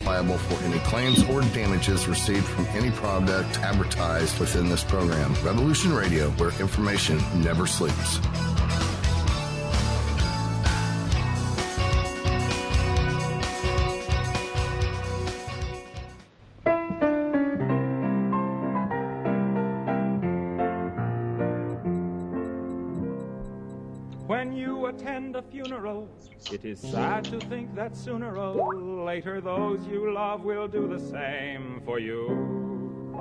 liable for any claims or damages received from any product advertised within this program. Revolution Radio, where information never sleeps. When you attend a funeral, it is sad to think that sooner or later those you love will do the same for you.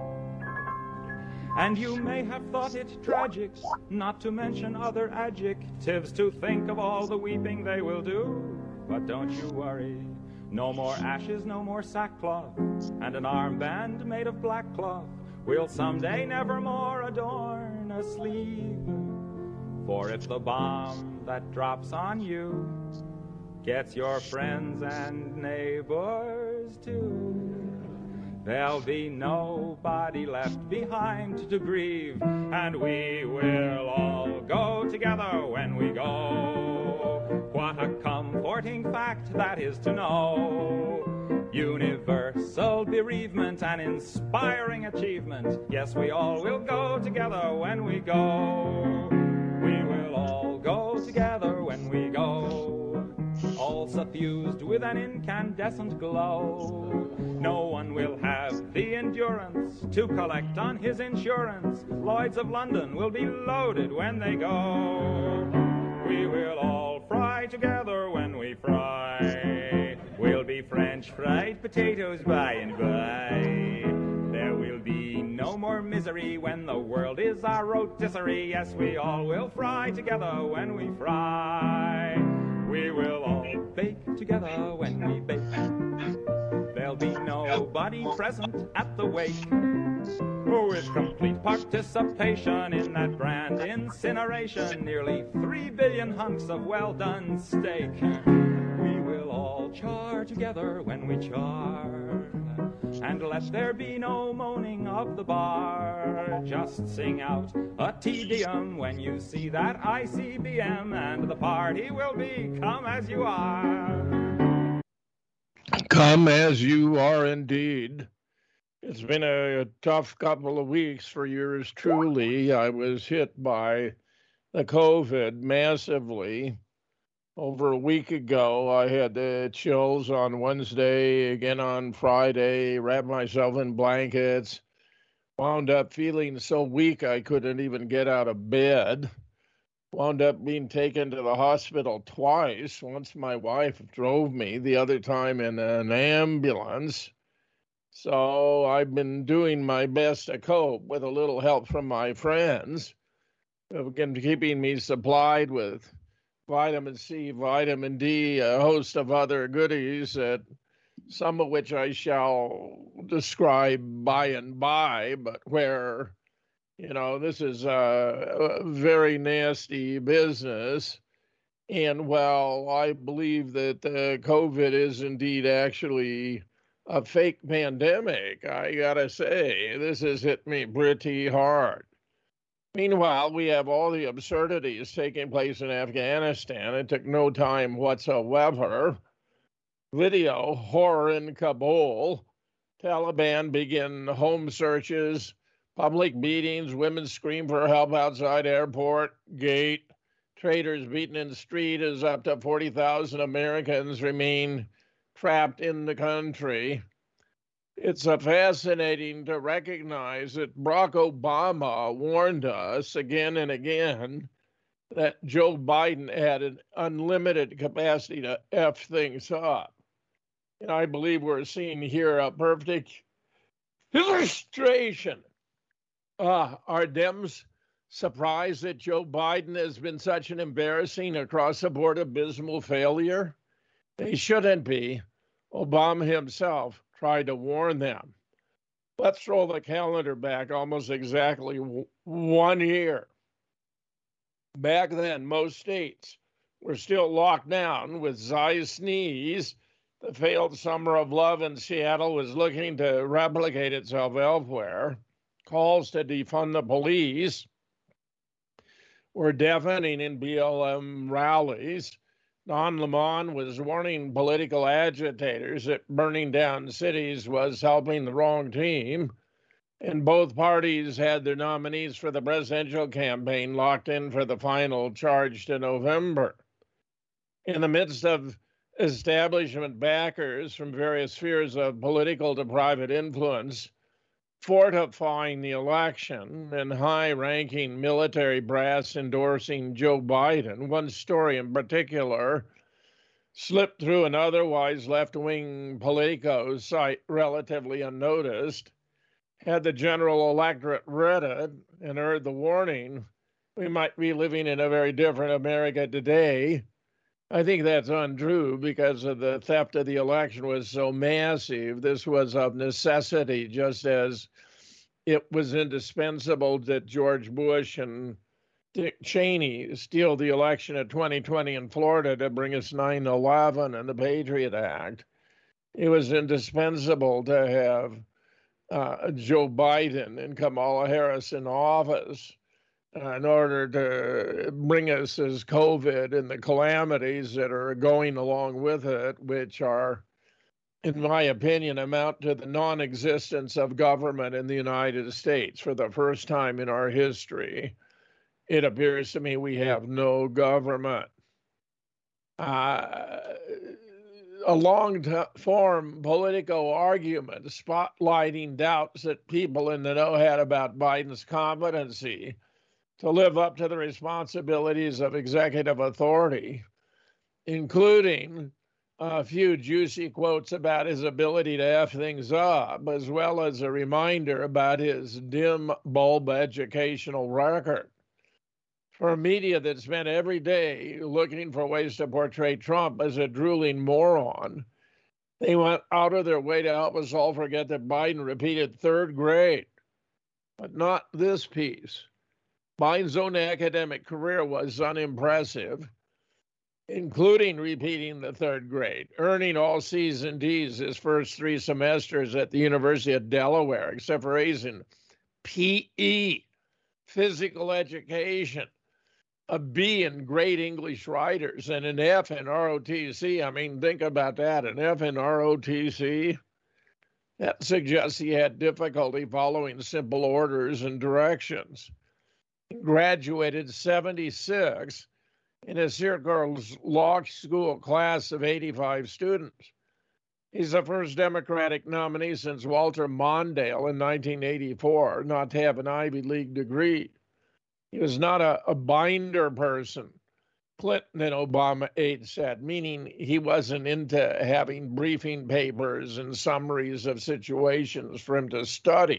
And you may have thought it tragic, not to mention other adjectives, to think of all the weeping they will do. But don't you worry, no more ashes, no more sackcloth, and an armband made of black cloth will someday nevermore adorn a sleeve. For if the bomb that drops on you gets your friends and neighbors too, there'll be nobody left behind to grieve, and we will all go together when we go. What a comforting fact that is to know. Universal bereavement, an inspiring achievement. Yes, we all will go together when we go. We will all go together when we go, all suffused with an incandescent glow. No one will have the endurance to collect on his insurance. Lloyds of London will be loaded when they go. We will all fry together when we fry. We'll be French fried potatoes by and by. There will be no more misery when the world is our rotisserie. Yes, we all will fry together when we fry. We will all bake together when we bake. There'll be nobody present at the wake. With complete participation in that grand incineration, nearly 3 billion hunks of well-done steak. We will all char together when we char. And let there be no moaning of the bar. Just sing out a Te Deum when you see that ICBM, and the party will be come as you are. Come as you are indeed. It's been a tough couple of weeks for yours truly. I was hit by the COVID massively. Over a week ago, I had the chills on Wednesday, again on Friday, wrapped myself in blankets, wound up feeling so weak I couldn't even get out of bed, wound up being taken to the hospital twice. Once my wife drove me, the other time in an ambulance. So I've been doing my best to cope with a little help from my friends, again, keeping me supplied with vitamin C, vitamin D, a host of other goodies, that some of which I shall describe by and by, but where, this is a very nasty business. And while I believe that COVID is indeed actually a fake pandemic, I gotta say, this has hit me pretty hard. Meanwhile, we have all the absurdities taking place in Afghanistan. It took no time whatsoever. Video horror in Kabul. Taliban begin home searches, public beatings, women scream for help outside airport gate. Traders beaten in the street as up to 40,000 Americans remain trapped in the country. It's fascinating to recognize that Barack Obama warned us again and again that Joe Biden had an unlimited capacity to F things up. And I believe we're seeing here a perfect illustration. Are Dems surprised that Joe Biden has been such an embarrassing, across-the-board abysmal failure? They shouldn't be. Obama himself tried to warn them. Let's roll the calendar back almost exactly 1 year. Back then, most states were still locked down with Zeiss sneeze. The failed summer of love in Seattle was looking to replicate itself elsewhere. Calls to defund the police were deafening in BLM rallies. Don Lemon was warning political agitators that burning down cities was helping the wrong team, and both parties had their nominees for the presidential campaign locked in for the final charge to November. In the midst of establishment backers from various spheres of political to private influence fortifying the election and high-ranking military brass endorsing Joe Biden, one story in particular slipped through an otherwise left-wing Politico site relatively unnoticed. Had the general electorate read it and heard the warning, we might be living in a very different America today. I think that's untrue because of the theft of the election was so massive. This was of necessity, just as it was indispensable that George Bush and Dick Cheney steal the election of 2020 in Florida to bring us 9/11 and the Patriot Act. It was indispensable to have Joe Biden and Kamala Harris in office in order to bring us as COVID and the calamities that are going along with it, which are, in my opinion, amount to the non-existence of government in the United States. For the first time in our history, it appears to me we have no government. A long-form political argument spotlighting doubts that people in the know had about Biden's competency to live up to the responsibilities of executive authority, including a few juicy quotes about his ability to F things up, as well as a reminder about his dim bulb educational record. For a media that spent every day looking for ways to portray Trump as a drooling moron, they went out of their way to help us all forget that Biden repeated third grade. But not this piece. Biden's own academic career was unimpressive, including repeating the third grade, earning all C's and D's his first 3 semesters at the University of Delaware, except for A's in PE, physical education, a B in great English writers, and an F in ROTC. I mean, think about that, an F in ROTC. That suggests he had difficulty following simple orders and directions. Graduated 76 in a Syracuse Law School class of 85 students. He's the first Democratic nominee since Walter Mondale in 1984 not to have an Ivy League degree. He was not a binder person, Clinton and Obama aides said, meaning he wasn't into having briefing papers and summaries of situations for him to study.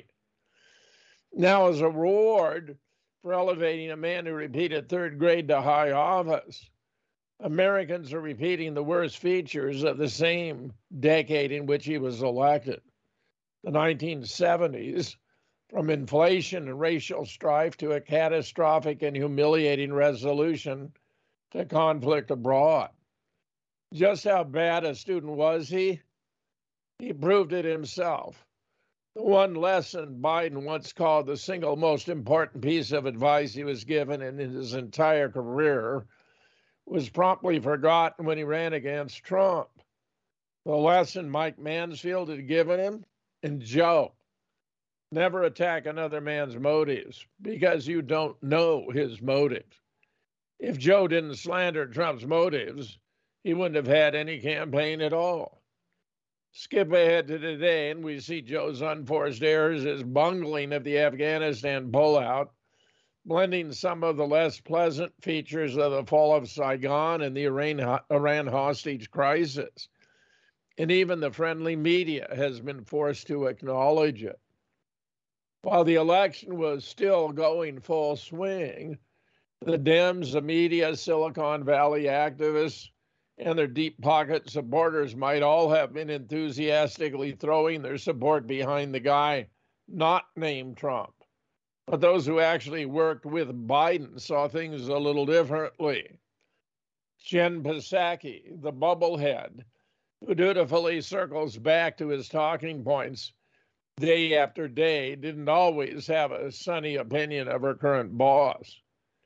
Now, as a reward for elevating a man who repeated third grade to high office, Americans are repeating the worst features of the same decade in which he was elected, the 1970s, from inflation and racial strife to a catastrophic and humiliating resolution to conflict abroad. Just how bad a student was he? He proved it himself. The one lesson Biden once called the single most important piece of advice he was given in his entire career was promptly forgotten when he ran against Trump. The lesson Mike Mansfield had given him, and Joe: never attack another man's motives because you don't know his motives. If Joe didn't slander Trump's motives, he wouldn't have had any campaign at all. Skip ahead to today, and we see Joe's unforced errors as bungling of the Afghanistan pullout, blending some of the less pleasant features of the fall of Saigon and the Iran hostage crisis. And even the friendly media has been forced to acknowledge it. While the election was still going full swing, the Dems, the media, Silicon Valley activists, and their deep pocket supporters might all have been enthusiastically throwing their support behind the guy not named Trump. But those who actually worked with Biden saw things a little differently. Jen Psaki, the bubblehead, who dutifully circles back to his talking points day after day, didn't always have a sunny opinion of her current boss.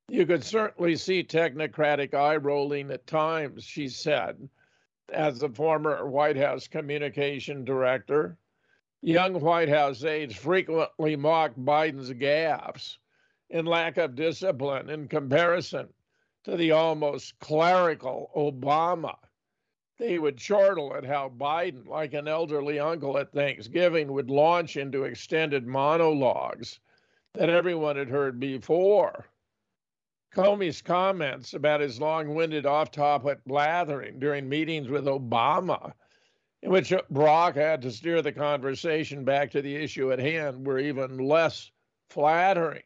You could certainly see technocratic eye rolling at times, she said, as a former White House communication director. Young White House aides frequently mocked Biden's gaffes and lack of discipline in comparison to the almost clerical Obama. They would chortle at how Biden, like an elderly uncle at Thanksgiving, would launch into extended monologues that everyone had heard before. Comey's comments about his long-winded off-topic blathering during meetings with Obama, in which Barack had to steer the conversation back to the issue at hand, were even less flattering.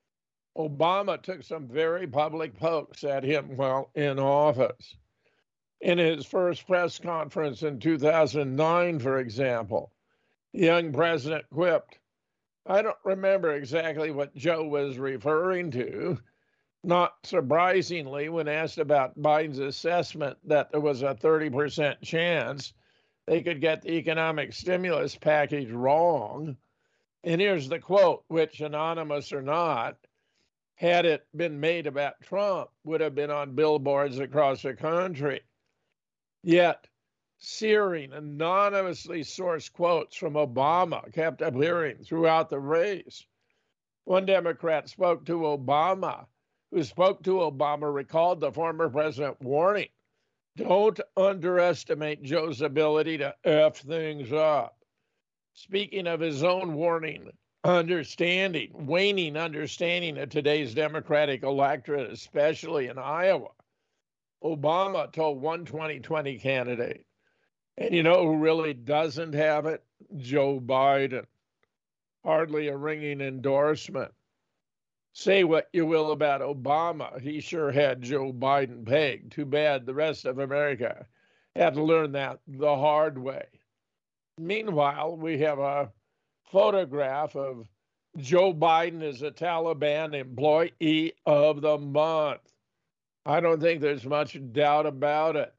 Obama took some very public pokes at him while in office. In his first press conference in 2009, for example, the young president quipped, "I don't remember exactly what Joe was referring to." Not surprisingly, when asked about Biden's assessment that there was a 30% chance they could get the economic stimulus package wrong. And here's the quote, which, anonymous or not, had it been made about Trump, would have been on billboards across the country. Yet, searing, anonymously sourced quotes from Obama kept appearing throughout the race. One Democrat spoke to Obama, who spoke to Obama, recalled the former president warning, "Don't underestimate Joe's ability to F things up." Speaking of his own warning, waning understanding of today's Democratic electorate, especially in Iowa, Obama told one 2020 candidate, and you know who really doesn't have it? Joe Biden. Hardly a ringing endorsement. Say what you will about Obama, he sure had Joe Biden pegged. Too bad the rest of America had to learn that the hard way. Meanwhile, we have a photograph of Joe Biden as a Taliban Employee of the Month. I don't think there's much doubt about it.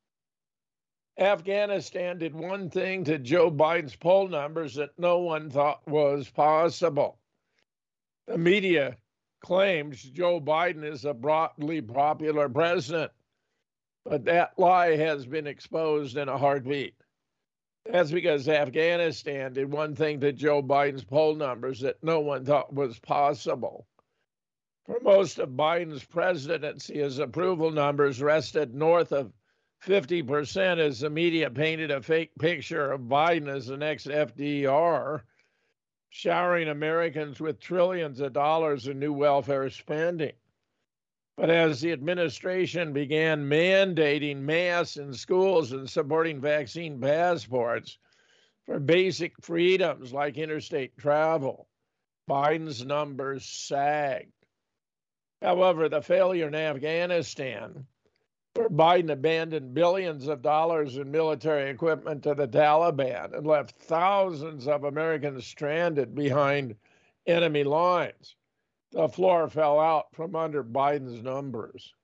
Afghanistan did one thing to Joe Biden's poll numbers that no one thought was possible. The media claims Joe Biden is a broadly popular president, but that lie has been exposed in a heartbeat. That's because Afghanistan did one thing to Joe Biden's poll numbers that no one thought was possible. For most of Biden's presidency, his approval numbers rested north of 50% as the media painted a fake picture of Biden as the next FDR, showering Americans with trillions of dollars in new welfare spending. But as the administration began mandating masks in schools and supporting vaccine passports for basic freedoms like interstate travel, Biden's numbers sagged. However, the failure in Afghanistan, where Biden abandoned billions of dollars in military equipment to the Taliban and left thousands of Americans stranded behind enemy lines, the floor fell out from under Biden's numbers.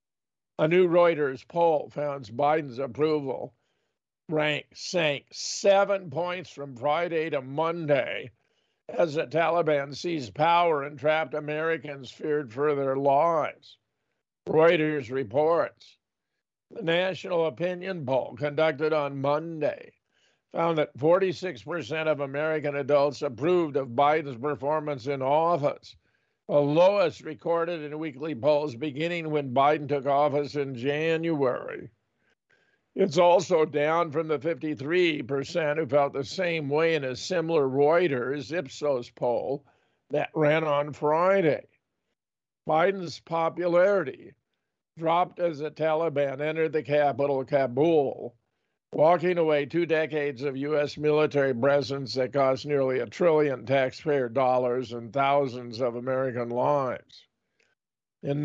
A new Reuters poll found Biden's approval rank sank 7 points from Friday to Monday as the Taliban seized power and trapped Americans feared for their lives. Reuters reports the national opinion poll conducted on Monday found that 46% of American adults approved of Biden's performance in office, the lowest recorded in weekly polls beginning when Biden took office in January. It's also down from the 53% who felt the same way in a similar Reuters Ipsos poll that ran on Friday. Biden's popularity dropped as the Taliban entered the capital, Kabul, walking away 2 decades of U.S. military presence that cost nearly $1 trillion taxpayer dollars and thousands of American lives. In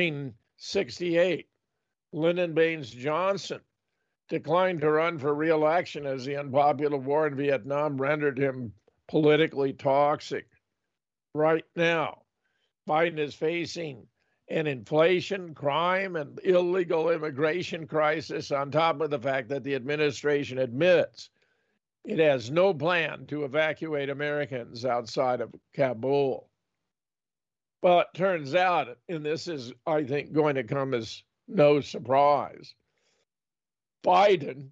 1968, Lyndon Baines Johnson declined to run for re-election as the unpopular war in Vietnam rendered him politically toxic. Right now, Biden is facing an inflation, crime, and illegal immigration crisis on top of the fact that the administration admits it has no plan to evacuate Americans outside of Kabul. Well, it turns out, and this is, I think, going to come as no surprise, Biden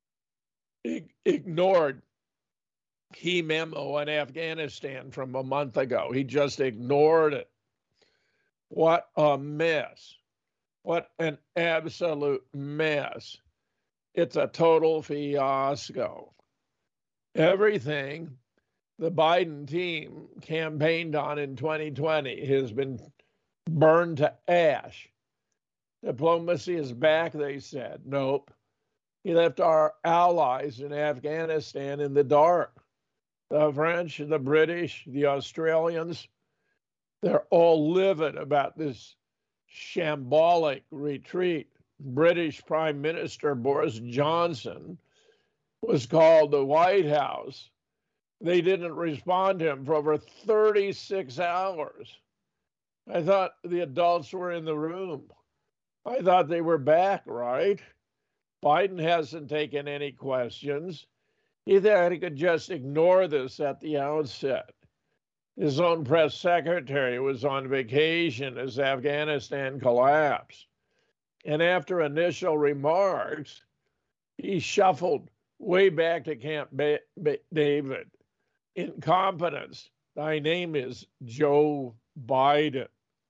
ignored key memo on Afghanistan from a month ago. He just ignored it. What a mess. What an absolute mess. It's a total fiasco. Everything the Biden team campaigned on in 2020 has been burned to ash. Diplomacy is back, they said. Nope. He left our allies in Afghanistan in the dark. The French, the British, the Australians, they're all livid about this shambolic retreat. British Prime Minister Boris Johnson was called the White House. They didn't respond to him for over 36 hours. I thought the adults were in the room. I thought they were back, right? Biden hasn't taken any questions. He thought he could just ignore this at the outset. His own press secretary was on vacation as Afghanistan collapsed. And after initial remarks, he shuffled way back to Camp David. Incompetence. Thy name is Joe Biden.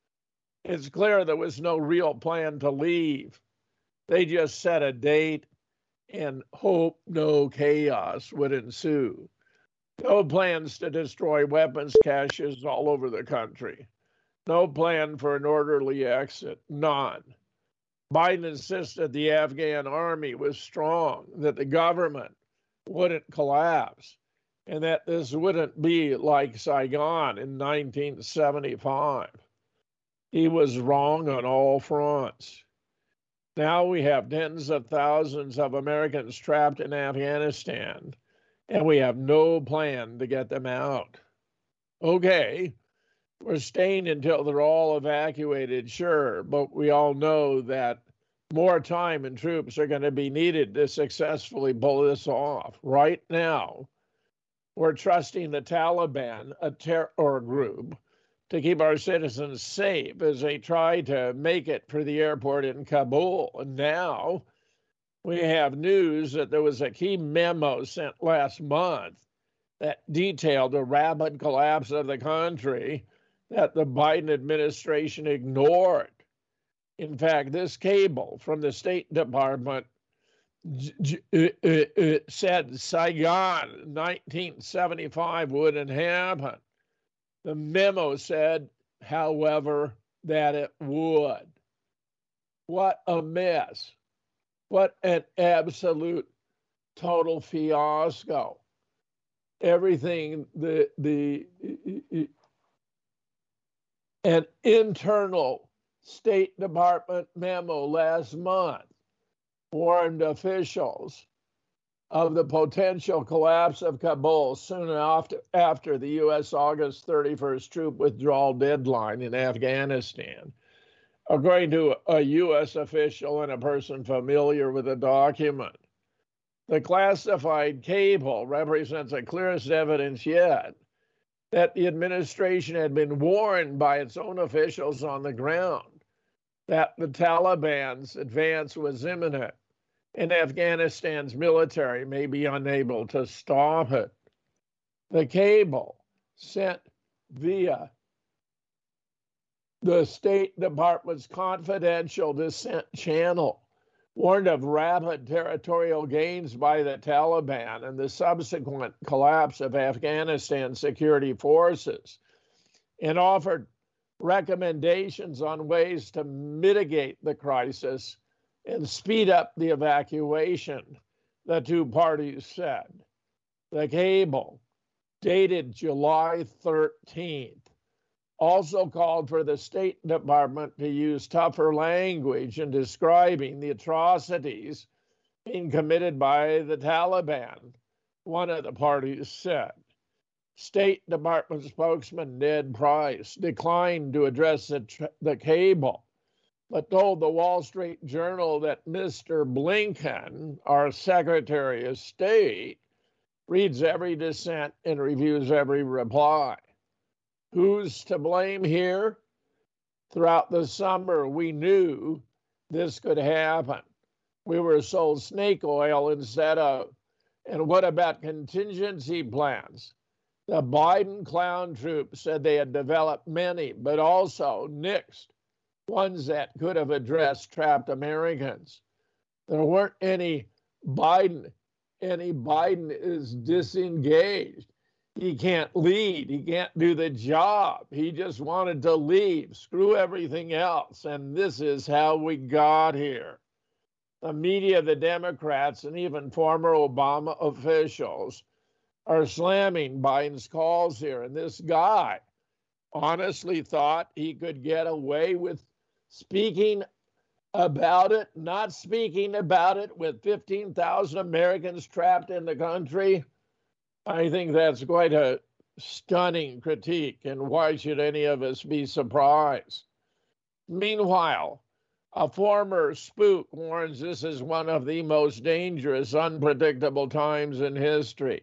It's clear there was no real plan to leave. They just set a date and hoped no chaos would ensue. No plans to destroy weapons caches all over the country. No plan for an orderly exit. None. Biden insisted the Afghan army was strong, that the government wouldn't collapse, and that this wouldn't be like Saigon in 1975. He was wrong on all fronts. Now we have tens of thousands of Americans trapped in Afghanistan, and we have no plan to get them out. Okay, we're staying until they're all evacuated, sure, but we all know that more time and troops are going to be needed to successfully pull this off. Right now, we're trusting the Taliban, a terror group, to keep our citizens safe as they try to make it for the airport in Kabul. And now we have news that there was a key memo sent last month that detailed a rapid collapse of the country that the Biden administration ignored. In fact, this cable from the State Department said Saigon 1975 wouldn't happen. The memo said, however, that it would. What a mess. What an absolute total fiasco. Everything, an internal State Department memo last month warned officials of the potential collapse of Kabul soon after the U.S. August 31st troop withdrawal deadline in Afghanistan. According to a U.S. official and a person familiar with the document, the classified cable represents the clearest evidence yet that the administration had been warned by its own officials on the ground that the Taliban's advance was imminent and Afghanistan's military may be unable to stop it. The cable sent via the State Department's confidential dissent channel warned of rapid territorial gains by the Taliban and the subsequent collapse of Afghanistan security forces, and offered recommendations on ways to mitigate the crisis and speed up the evacuation, the two parties said. The cable, dated July 13th, also called for the State Department to use tougher language in describing the atrocities being committed by the Taliban, one of the parties said. State Department spokesman Ned Price declined to address the cable, but told the Wall Street Journal that Mr. Blinken, our Secretary of State, reads every dissent and reviews every reply. Who's to blame here? Throughout the summer, we knew this could happen. We were sold snake oil instead of. And what about contingency plans? The Biden clown troop said they had developed many, but also nixed ones that could have addressed trapped Americans. There weren't any Biden. Any Biden is disengaged. He can't lead. He can't do the job. He just wanted to leave, screw everything else. And this is how we got here. The media, the Democrats, and even former Obama officials are slamming Biden's calls here. And this guy honestly thought he could get away with speaking about it, not speaking about it with 15,000 Americans trapped in the country. I think that's quite a stunning critique, and why should any of us be surprised? Meanwhile, a former spook warns this is one of the most dangerous, unpredictable times in history.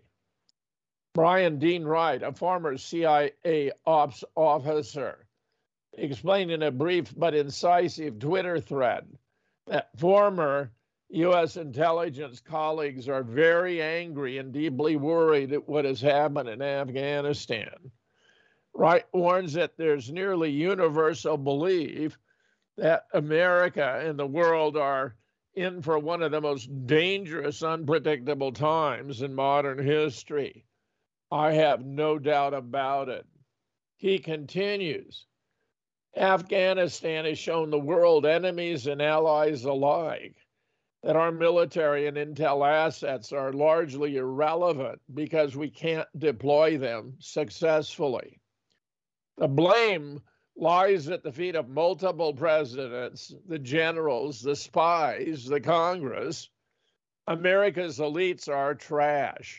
Brian Dean Wright, a former CIA ops officer, explained in a brief but incisive Twitter thread that former U.S. intelligence colleagues are very angry and deeply worried at what has happened in Afghanistan. Wright warns that there's nearly universal belief that America and the world are in for one of the most dangerous, unpredictable times in modern history. I have no doubt about it. He continues, Afghanistan has shown the world, enemies and allies alike, that our military and intel assets are largely irrelevant because we can't deploy them successfully. The blame lies at the feet of multiple presidents, the generals, the spies, the Congress. America's elites are trash.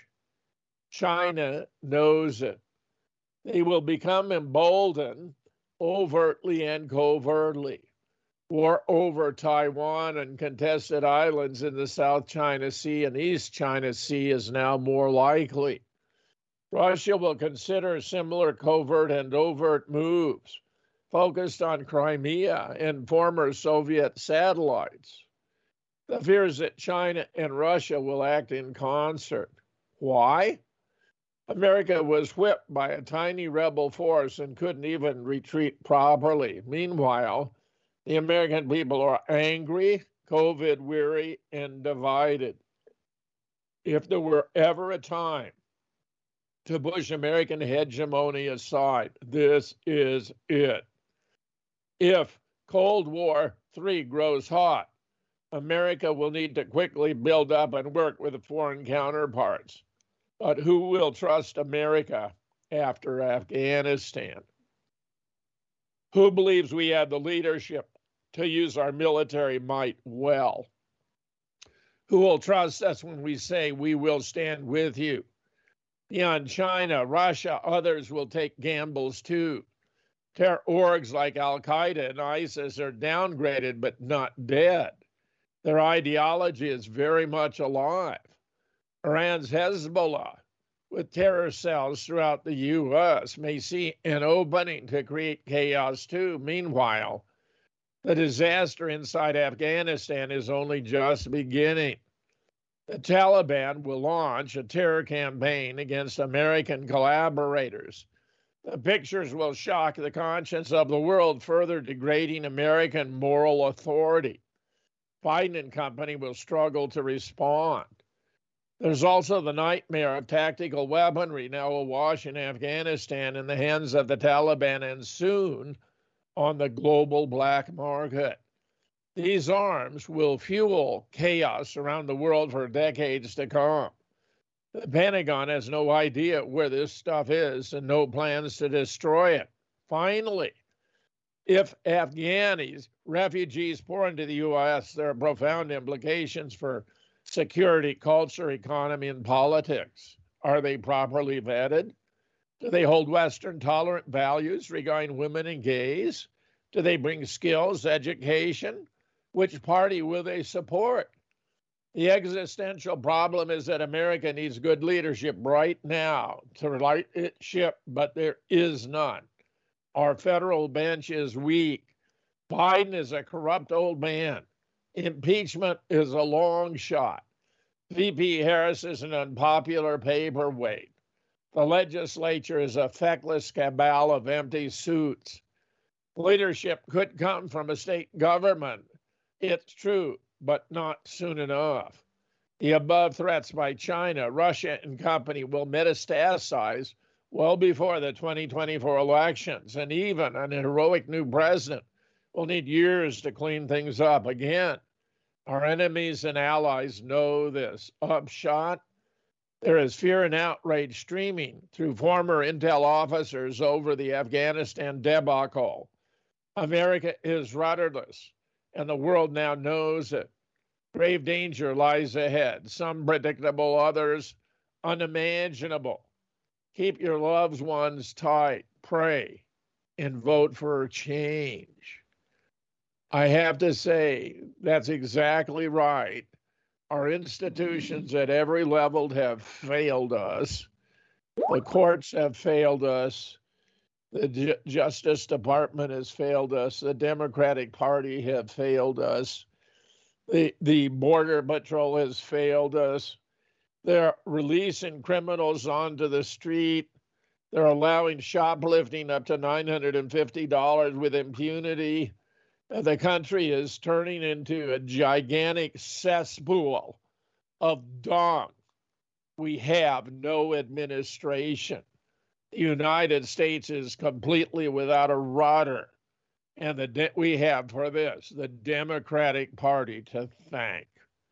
China knows it. They will become emboldened overtly and covertly. War over Taiwan and contested islands in the South China Sea and East China Sea is now more likely. Russia will consider similar covert and overt moves focused on Crimea and former Soviet satellites. The fear is that China and Russia will act in concert. Why? America was whipped by a tiny rebel force and couldn't even retreat properly. Meanwhile, the American people are angry, COVID weary, and divided. If there were ever a time to push American hegemony aside, this is it. If Cold War III grows hot, America will need to quickly build up and work with foreign counterparts. But who will trust America after Afghanistan? Who believes we have the leadership to use our military might well? Who will trust us when we say we will stand with you? Beyond China, Russia, others will take gambles too. Terror orgs like Al-Qaeda and ISIS are downgraded but not dead. Their ideology is very much alive. Iran's Hezbollah, with terror cells throughout the U.S., may see an opening to create chaos too. Meanwhile, the disaster inside Afghanistan is only just beginning. The Taliban will launch a terror campaign against American collaborators. The pictures will shock the conscience of the world, further degrading American moral authority. Biden and company will struggle to respond. There's also the nightmare of tactical weaponry now awash in Afghanistan in the hands of the Taliban and soon on the global black market. These arms will fuel chaos around the world for decades to come. The Pentagon has no idea where this stuff is and no plans to destroy it. Finally, if Afghanis, refugees, pour into the U.S., there are profound implications for security, culture, economy, and politics. Are they properly vetted? Do they hold Western tolerant values regarding women and gays? Do they bring skills, education? Which party will they support? The existential problem is that America needs good leadership right now to right its ship, but there is none. Our federal bench is weak. Biden is a corrupt old man. Impeachment is a long shot. VP Harris is an unpopular paperweight. The legislature is a feckless cabal of empty suits. Leadership could come from a state government. It's true, but not soon enough. The above threats by China, Russia, and company will metastasize well before the 2024 elections, and even an heroic new president will need years to clean things up again. Our enemies and allies know this. Upshot, there is fear and outrage streaming through former intel officers over the Afghanistan debacle. America is rudderless, and the world now knows it. Grave danger lies ahead, some predictable, others unimaginable. Keep your loved ones tight, pray, and vote for change. I have to say, that's exactly right. Our institutions at every level have failed us. The courts have failed us. The Justice Department has failed us. The Democratic Party have failed us. The Border Patrol has failed us. They're releasing criminals onto the street. They're allowing shoplifting up to $950 with impunity. The country is turning into a gigantic cesspool of dung. We have no administration. The United States is completely without a rudder. And we have for this the Democratic Party to thank.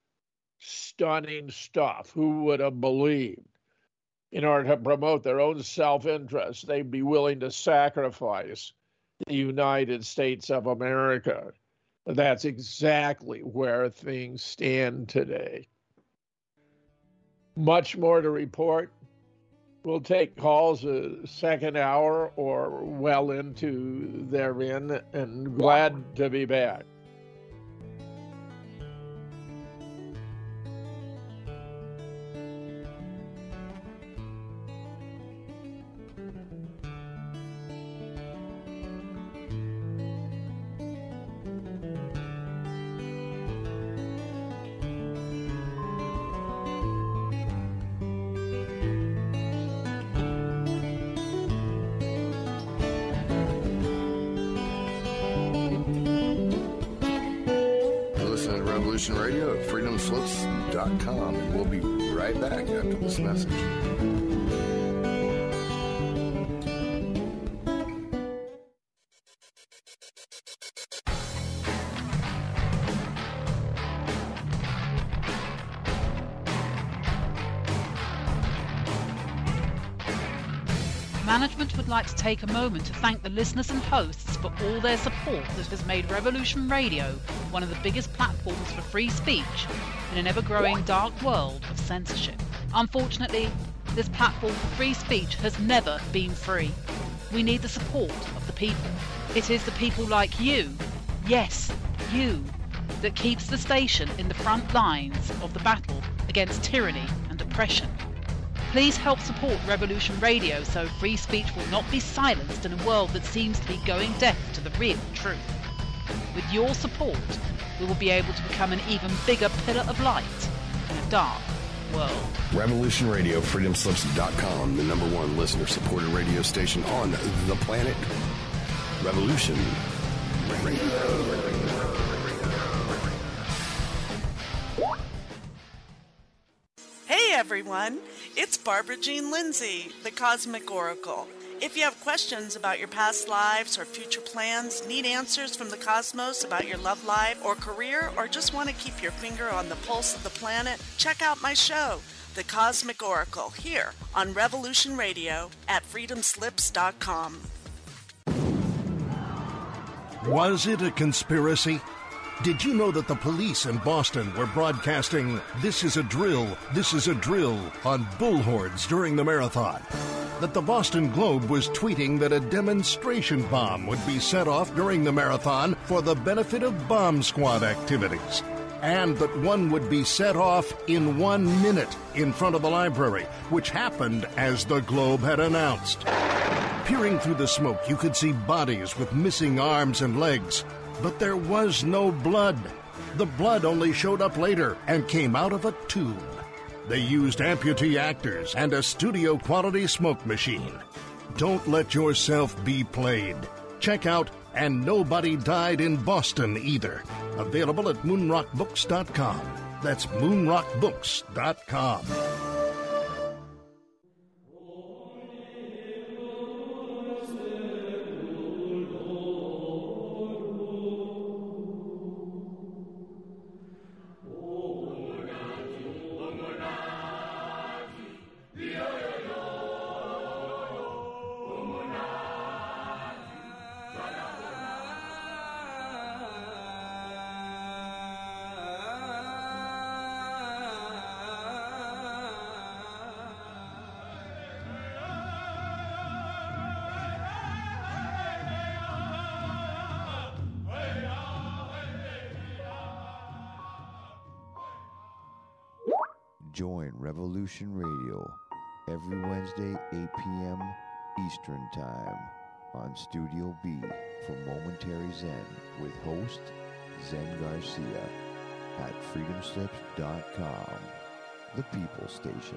Stunning stuff. Who would have believed? In order to promote their own self-interest, they'd be willing to sacrifice the United States of America. But that's exactly where things stand today. Much more to report. We'll take calls a second hour or well into therein, and glad to be back. Radio at freedomslips.com, and we'll be right back after this message. Management would like to take a moment to thank the listeners and hosts for all their support that has made Revolution Radio one of the biggest platforms for free speech in an ever-growing dark world of censorship. Unfortunately, this platform for free speech has never been free. We need the support of the people. It is the people like you, yes, you, that keeps the station in the front lines of the battle against tyranny and oppression. Please help support Revolution Radio so free speech will not be silenced in a world that seems to be going deaf to the real truth. With your support, we will be able to become an even bigger pillar of light in a dark world. Revolution Radio, freedomslips.com, the #1 listener-supported radio station on the planet. Revolution Radio. Hey everyone, it's Barbara Jean Lindsay, the Cosmic Oracle. If you have questions about your past lives or future plans, need answers from the cosmos about your love life or career, or just want to keep your finger on the pulse of the planet, check out my show, The Cosmic Oracle, here on Revolution Radio at freedomslips.com. Was it a conspiracy? Did you know that the police in Boston were broadcasting "This is a drill, this is a drill" on bullhorns during the marathon? That the Boston Globe was tweeting that a demonstration bomb would be set off during the marathon for the benefit of bomb squad activities? And that one would be set off in 1 minute in front of the library, which happened as the Globe had announced. Peering through the smoke, you could see bodies with missing arms and legs. But there was no blood. The blood only showed up later and came out of a tube. They used amputee actors and a studio-quality smoke machine. Don't let yourself be played. Check out And Nobody Died in Boston Either. Available at moonrockbooks.com. That's moonrockbooks.com. Join Revolution Radio every Wednesday, 8 p.m. Eastern Time on Studio B for Momentary Zen with host Zen Garcia at freedomslips.com, the People Station.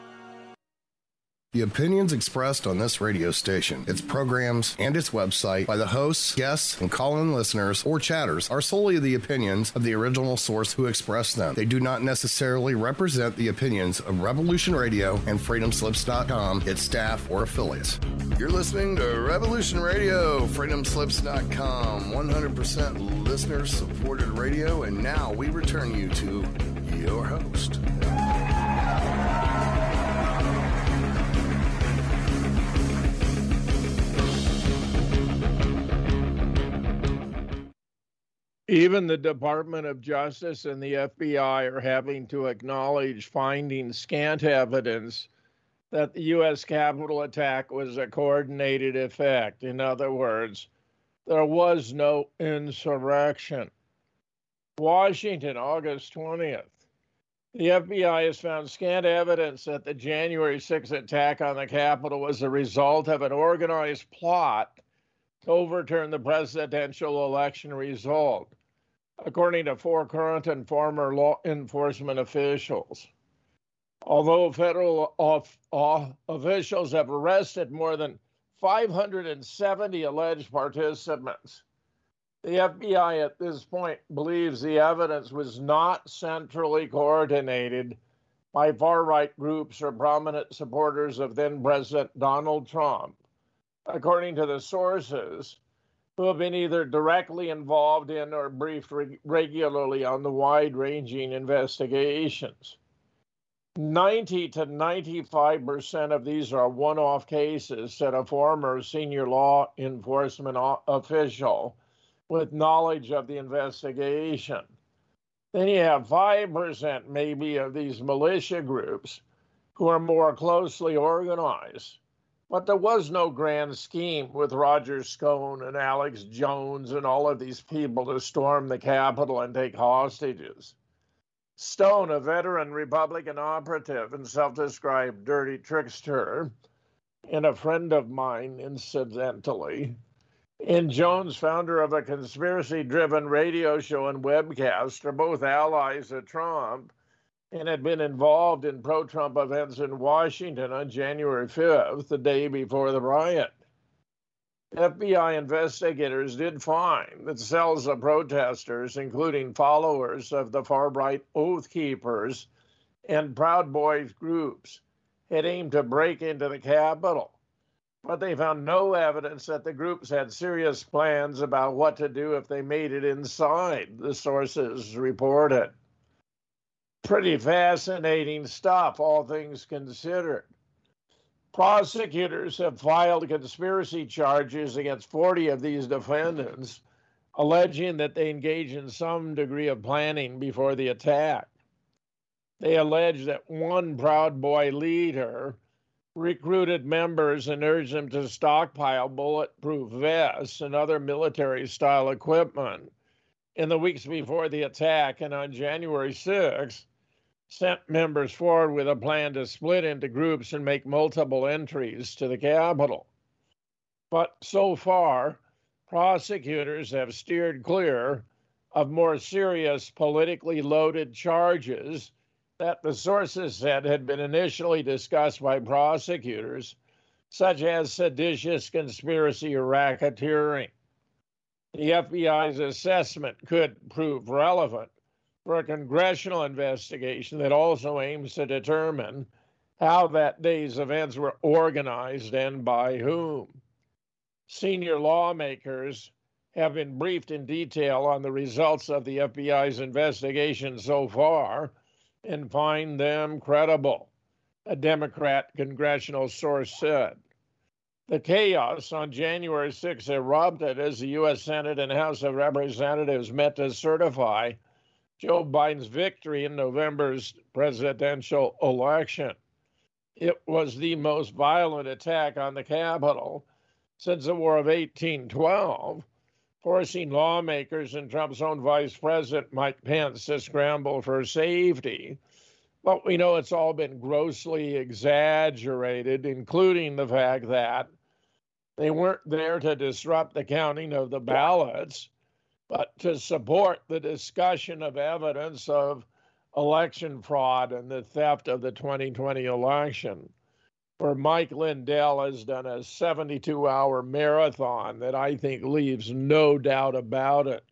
The opinions expressed on this radio station, its programs, and its website by the hosts, guests, and call-in listeners or chatters are solely the opinions of the original source who expressed them. They do not necessarily represent the opinions of Revolution Radio and freedomslips.com, its staff, or affiliates. You're listening to Revolution Radio, freedomslips.com, 100% listener-supported radio, and now we return you to your host. Even the Department of Justice and the FBI are having to acknowledge finding scant evidence that the U.S. Capitol attack was a coordinated effect. In other words, there was no insurrection. Washington, August 20th. The FBI has found scant evidence that the January 6th attack on the Capitol was a result of an organized plot to overturn the presidential election result, according to 4 current and former law enforcement officials. Although federal officials have arrested more than 570 alleged participants, the FBI at this point believes the evidence was not centrally coordinated by far-right groups or prominent supporters of then-President Donald Trump, according to the sources who have been either directly involved in or briefed regularly on the wide-ranging investigations. 90 to 95% of these are one-off cases, said a former senior law enforcement official with knowledge of the investigation. Then you have 5% maybe of these militia groups who are more closely organized. But there was no grand scheme with Roger Stone and Alex Jones and all of these people to storm the Capitol and take hostages. Stone, a veteran Republican operative and self-described dirty trickster, and a friend of mine, incidentally, and Jones, founder of a conspiracy-driven radio show and webcast, are both allies of Trump and had been involved in pro-Trump events in Washington on January 5th, the day before the riot. FBI investigators did find that cells of protesters, including followers of the far-right Oath Keepers and Proud Boys groups, had aimed to break into the Capitol. But they found no evidence that the groups had serious plans about what to do if they made it inside, the sources reported. Pretty fascinating stuff, all things considered. Prosecutors have filed conspiracy charges against 40 of these defendants, alleging that they engaged in some degree of planning before the attack. They allege that one Proud Boy leader recruited members and urged them to stockpile bulletproof vests and other military-style equipment in the weeks before the attack, and on January 6th, sent members forward with a plan to split into groups and make multiple entries to the Capitol. But so far, prosecutors have steered clear of more serious politically loaded charges that the sources said had been initially discussed by prosecutors, such as seditious conspiracy or racketeering. The FBI's assessment could prove relevant for a congressional investigation that also aims to determine how that day's events were organized and by whom. Senior lawmakers have been briefed in detail on the results of the FBI's investigation so far and find them credible, a Democrat congressional source said. The chaos on January 6 erupted as the U.S. Senate and House of Representatives met to certify Joe Biden's victory in November's presidential election. It was the most violent attack on the Capitol since the War of 1812, forcing lawmakers and Trump's own Vice President Mike Pence to scramble for safety. But we know it's all been grossly exaggerated, including the fact that they weren't there to disrupt the counting of the ballots, but to support the discussion of evidence of election fraud and the theft of the 2020 election, where Mike Lindell has done a 72-hour marathon that I think leaves no doubt about it.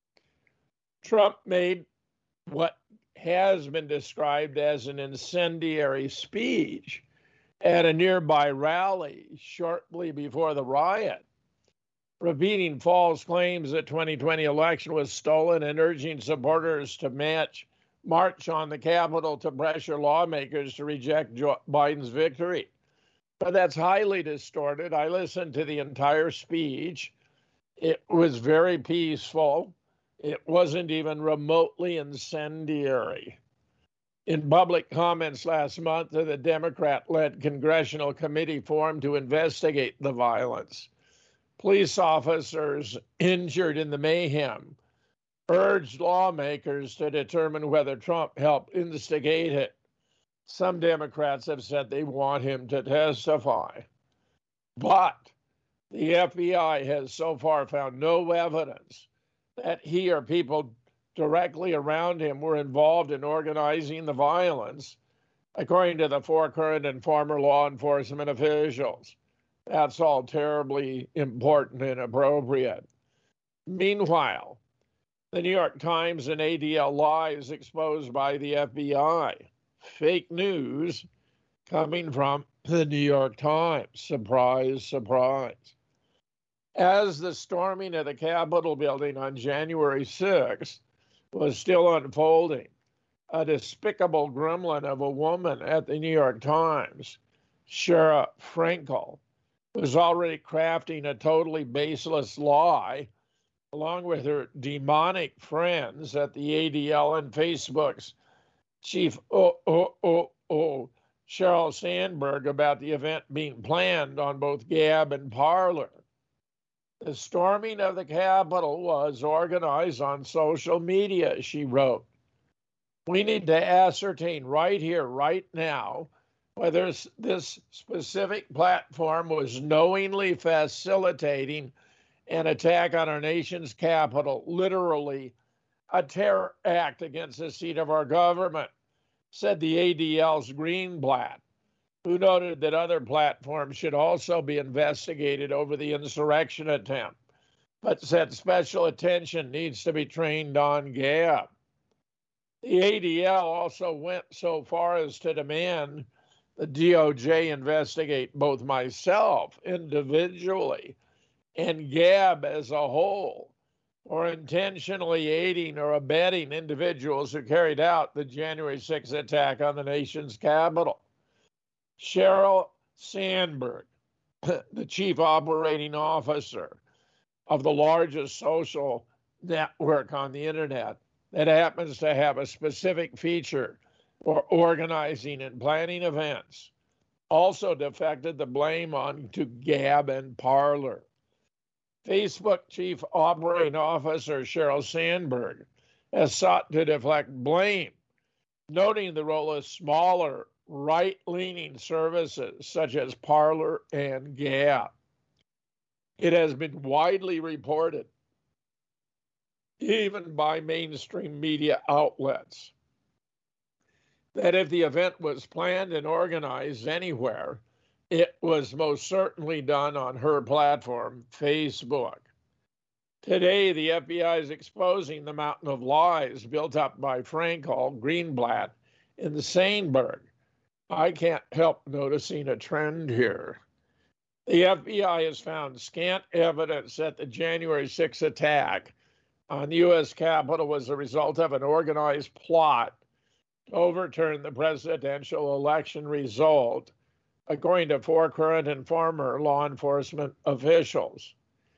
Trump made what has been described as an incendiary speech at a nearby rally shortly before the riot, repeating false claims the 2020 election was stolen and urging supporters to march on the Capitol to pressure lawmakers to reject Joe Biden's victory. But that's highly distorted. I listened to the entire speech. It was very peaceful. It wasn't even remotely incendiary. In public comments last month, the Democrat-led congressional committee formed to investigate the violence. Police officers injured in the mayhem urged lawmakers to determine whether Trump helped instigate it. Some Democrats have said they want him to testify. But the FBI has so far found no evidence that he or people directly around him were involved in organizing the violence, according to the four current and former law enforcement officials. That's all terribly important and appropriate. Meanwhile, the New York Times and ADL lies exposed by the FBI. Fake news coming from the New York Times. Surprise, surprise. As the storming of the Capitol building on January 6th was still unfolding, a despicable gremlin of a woman at the New York Times, Shara Frankel, was already crafting a totally baseless lie, along with her demonic friends at the ADL and Facebook's chief Sheryl Sandberg about the event being planned on both Gab and Parler. The storming of the Capitol was organized on social media, she wrote. We need to ascertain right here, right now, whether this specific platform was knowingly facilitating an attack on our nation's capital, literally a terror act against the seat of our government, said the ADL's Greenblatt, who noted that other platforms should also be investigated over the insurrection attempt, but said special attention needs to be trained on Gab. The ADL also went so far as to demand the DOJ investigate both myself individually and Gab as a whole for intentionally aiding or abetting individuals who carried out the January 6th attack on the nation's capital. Sheryl Sandberg, the chief operating officer of the largest social network on the internet that happens to have a specific feature for organizing and planning events, also deflected the blame on to Gab and Parler. Facebook chief operating officer Sheryl Sandberg has sought to deflect blame, noting the role of smaller right-leaning services such as Parler and Gab. It has been widely reported, even by mainstream media outlets, that if the event was planned and organized anywhere, it was most certainly done on her platform, Facebook. Today, the FBI is exposing the mountain of lies built up by Frankel, Greenblatt, and Sandberg. I can't help noticing a trend here. The FBI has found scant evidence that the January 6th attack on the U.S. Capitol was a result of an organized plot to overturn the presidential election result, according to four current and former law enforcement officials.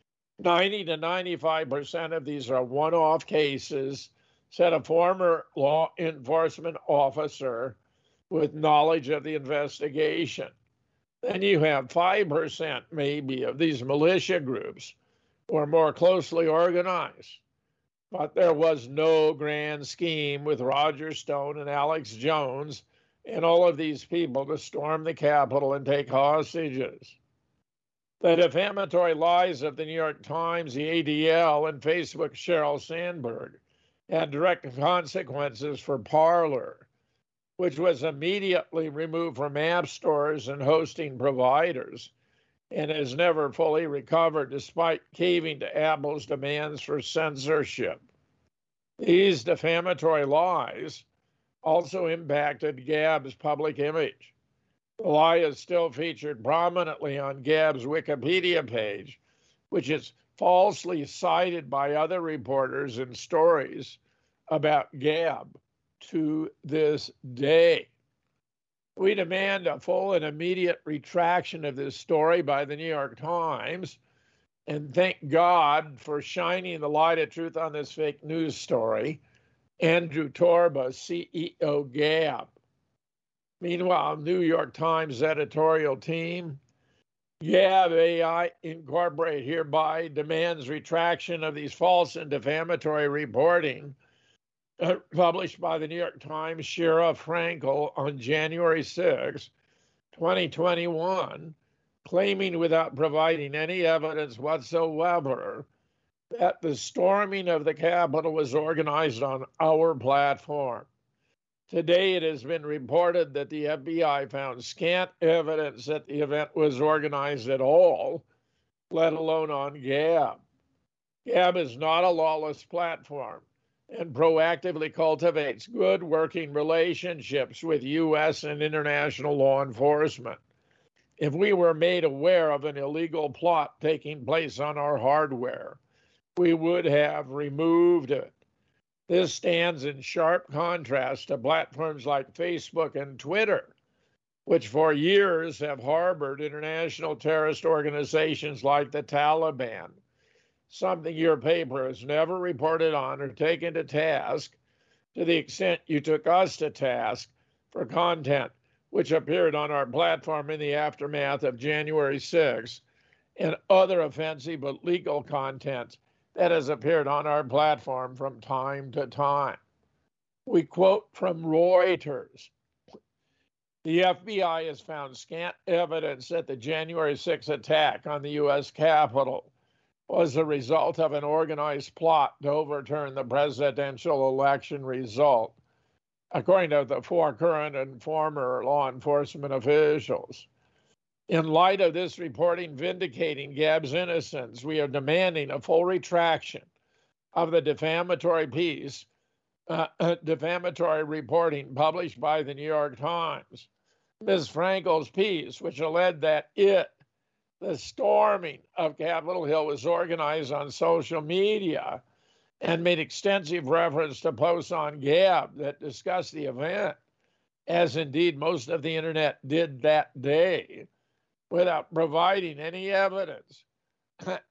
90 to 95% of these are one-off cases, said a former law enforcement officer with knowledge of the investigation. Then you have 5% maybe of these militia groups who are more closely organized. But there was no grand scheme with Roger Stone and Alex Jones and all of these people to storm the Capitol and take hostages. The defamatory lies of the New York Times, the ADL, and Facebook's Sheryl Sandberg had direct consequences for Parler, which was immediately removed from app stores and hosting providers and has never fully recovered despite caving to Apple's demands for censorship. These defamatory lies also impacted Gab's public image. The lie is still featured prominently on Gab's Wikipedia page, which is falsely cited by other reporters in stories about Gab to this day. We demand a full and immediate retraction of this story by the New York Times, and thank God for shining the light of truth on this fake news story. Andrew Torba, CEO Gab. Meanwhile, New York Times editorial team, Gab AI Incorporated hereby demands retraction of these false and defamatory reporting published by the New York Times Shira Frankel on January 6, 2021, claiming without providing any evidence whatsoever that the storming of the Capitol was organized on our platform. Today, it has been reported that the FBI found scant evidence that the event was organized at all, let alone on Gab. Gab is not a lawless platform and proactively cultivates good working relationships with U.S. and international law enforcement. If we were made aware of an illegal plot taking place on our hardware, we would have removed it. This stands in sharp contrast to platforms like Facebook and Twitter, which for years have harbored international terrorist organizations like the Taliban, something your paper has never reported on or taken to task to the extent you took us to task for content which appeared on our platform in the aftermath of January 6th and other offensive but legal content that has appeared on our platform from time to time. We quote from Reuters. The FBI has found scant evidence that the January 6th attack on the U.S. Capitol was the result of an organized plot to overturn the presidential election result, according to the four current and former law enforcement officials. In light of this reporting vindicating Gab's innocence, we are demanding a full retraction of the defamatory reporting published by the New York Times. Ms. Frankel's piece, which alleged that the storming of Capitol Hill, was organized on social media and made extensive reference to posts on Gab that discussed the event, as indeed most of the internet did that day, without providing any evidence, that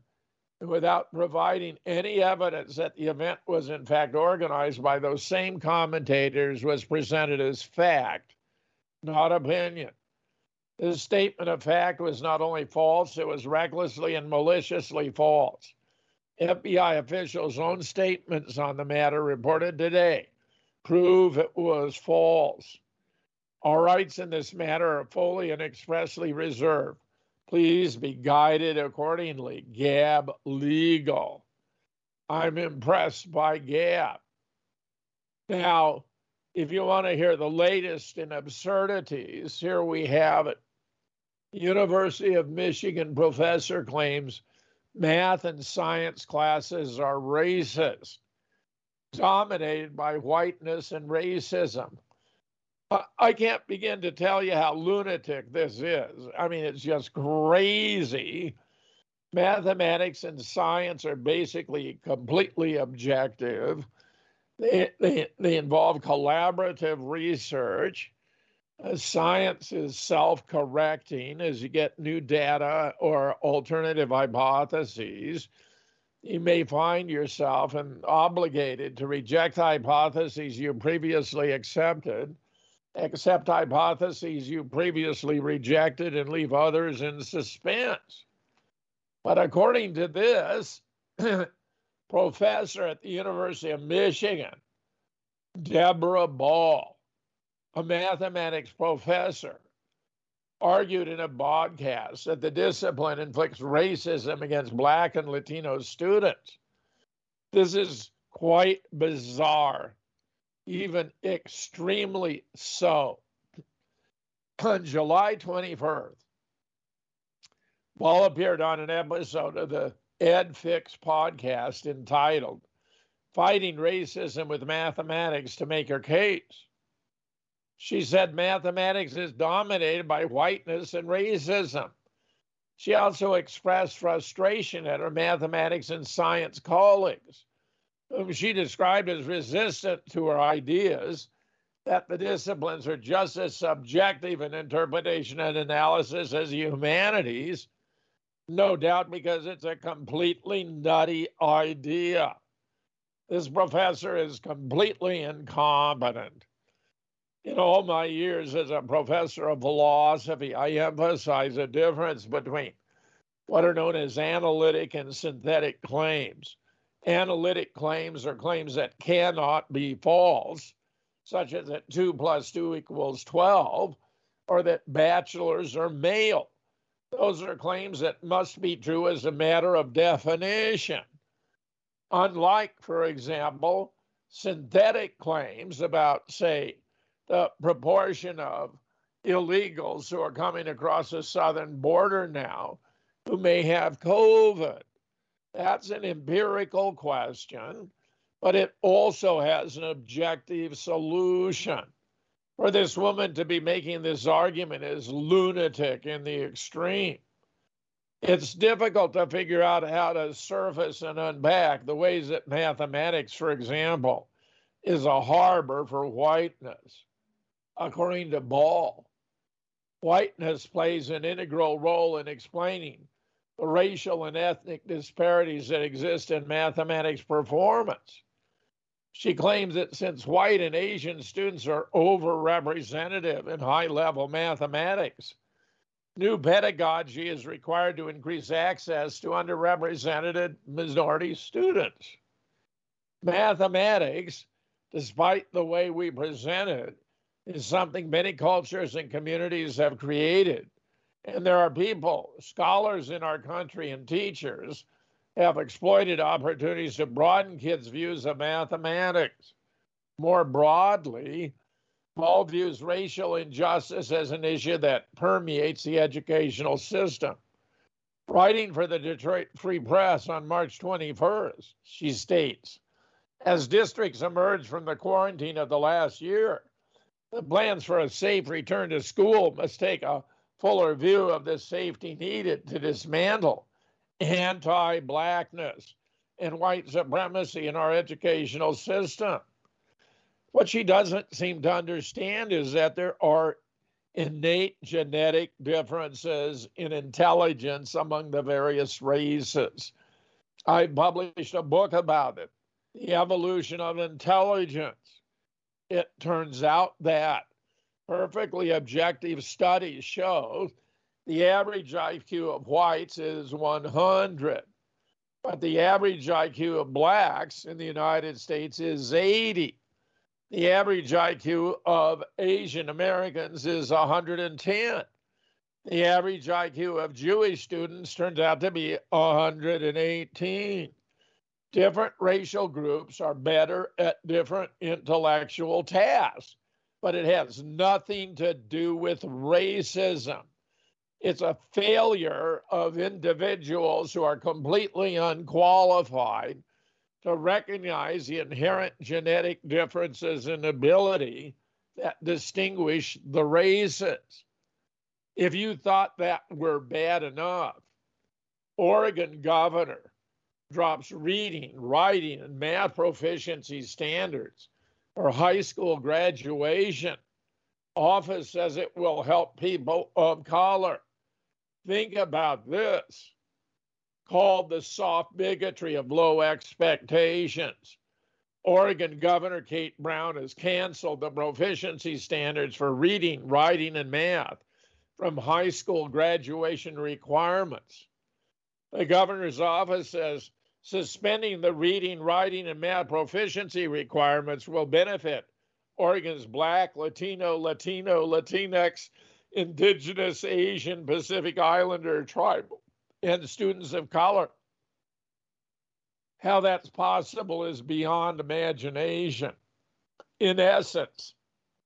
the event was in fact organized by those same commentators, was presented as fact, not opinion. This statement of fact was not only false, it was recklessly and maliciously false. FBI officials' own statements on the matter reported today prove it was false. Our rights in this matter are fully and expressly reserved Please be guided accordingly. Gab Legal. I'm impressed by Gab. Now, if you want to hear the latest in absurdities, here we have it. University of Michigan professor claims math and science classes are racist, dominated by whiteness and racism. I can't begin to tell you how lunatic this is. I mean, it's just crazy. Mathematics and science are basically completely objective. They involve collaborative research. Science is self-correcting as you get new data or alternative hypotheses. You may find yourself obligated to reject hypotheses you previously accepted, accept hypotheses you previously rejected, and leave others in suspense. But according to this professor at the University of Michigan, Deborah Ball, a mathematics professor, argued in a podcast that the discipline inflicts racism against Black and Latino students. This is quite bizarre, even extremely so. On July 21st, Ball appeared on an episode of the Ed Fix podcast entitled Fighting Racism with Mathematics to make her case. She said mathematics is dominated by whiteness and racism. She also expressed frustration at her mathematics and science colleagues, whom she described as resistant to her ideas that the disciplines are just as subjective in interpretation and analysis as the humanities, no doubt because it's a completely nutty idea. This professor is completely incompetent. In all my years as a professor of philosophy, I emphasize a difference between what are known as analytic and synthetic claims. Analytic claims are claims that cannot be false, such as that 2 + 2 = 12, or that bachelors are male. Those are claims that must be true as a matter of definition. Unlike, for example, synthetic claims about, say, the proportion of illegals who are coming across the southern border now who may have COVID. That's an empirical question, but it also has an objective solution. For this woman to be making this argument is lunatic in the extreme. It's difficult to figure out how to surface and unpack the ways that mathematics, for example, is a harbor for whiteness. According to Ball, whiteness plays an integral role in explaining the racial and ethnic disparities that exist in mathematics performance. She claims that since white and Asian students are overrepresented in high-level mathematics, new pedagogy is required to increase access to underrepresented minority students. Mathematics, despite the way we present it, is something many cultures and communities have created. And there are people, scholars in our country and teachers, have exploited opportunities to broaden kids' views of mathematics. More broadly, Ball views racial injustice as an issue that permeates the educational system. Writing for the Detroit Free Press on March 21st, she states, as districts emerge from the quarantine of the last year, the plans for a safe return to school must take a fuller view of the safety needed to dismantle anti-Blackness and white supremacy in our educational system. What she doesn't seem to understand is that there are innate genetic differences in intelligence among the various races. I published a book about it, The Evolution of Intelligence. It turns out that perfectly objective studies show the average IQ of whites is 100, but the average IQ of blacks in the United States is 80. The average IQ of Asian Americans is 110, The average IQ of Jewish students turns out to be 118. Different racial groups are better at different intellectual tasks, but it has nothing to do with racism. It's a failure of individuals who are completely unqualified to recognize the inherent genetic differences in ability that distinguish the races. If you thought that were bad enough, Oregon governor drops reading, writing, and math proficiency standards for high school graduation. Office says it will help people of color. Think about this. Called the soft bigotry of low expectations. Oregon Governor Kate Brown has canceled the proficiency standards for reading, writing, and math from high school graduation requirements. The governor's office says suspending the reading, writing, and math proficiency requirements will benefit Oregon's Black, Latino, Latinx, Indigenous, Asian, Pacific Islander, tribal, and students of color. How that's possible is beyond imagination. In essence,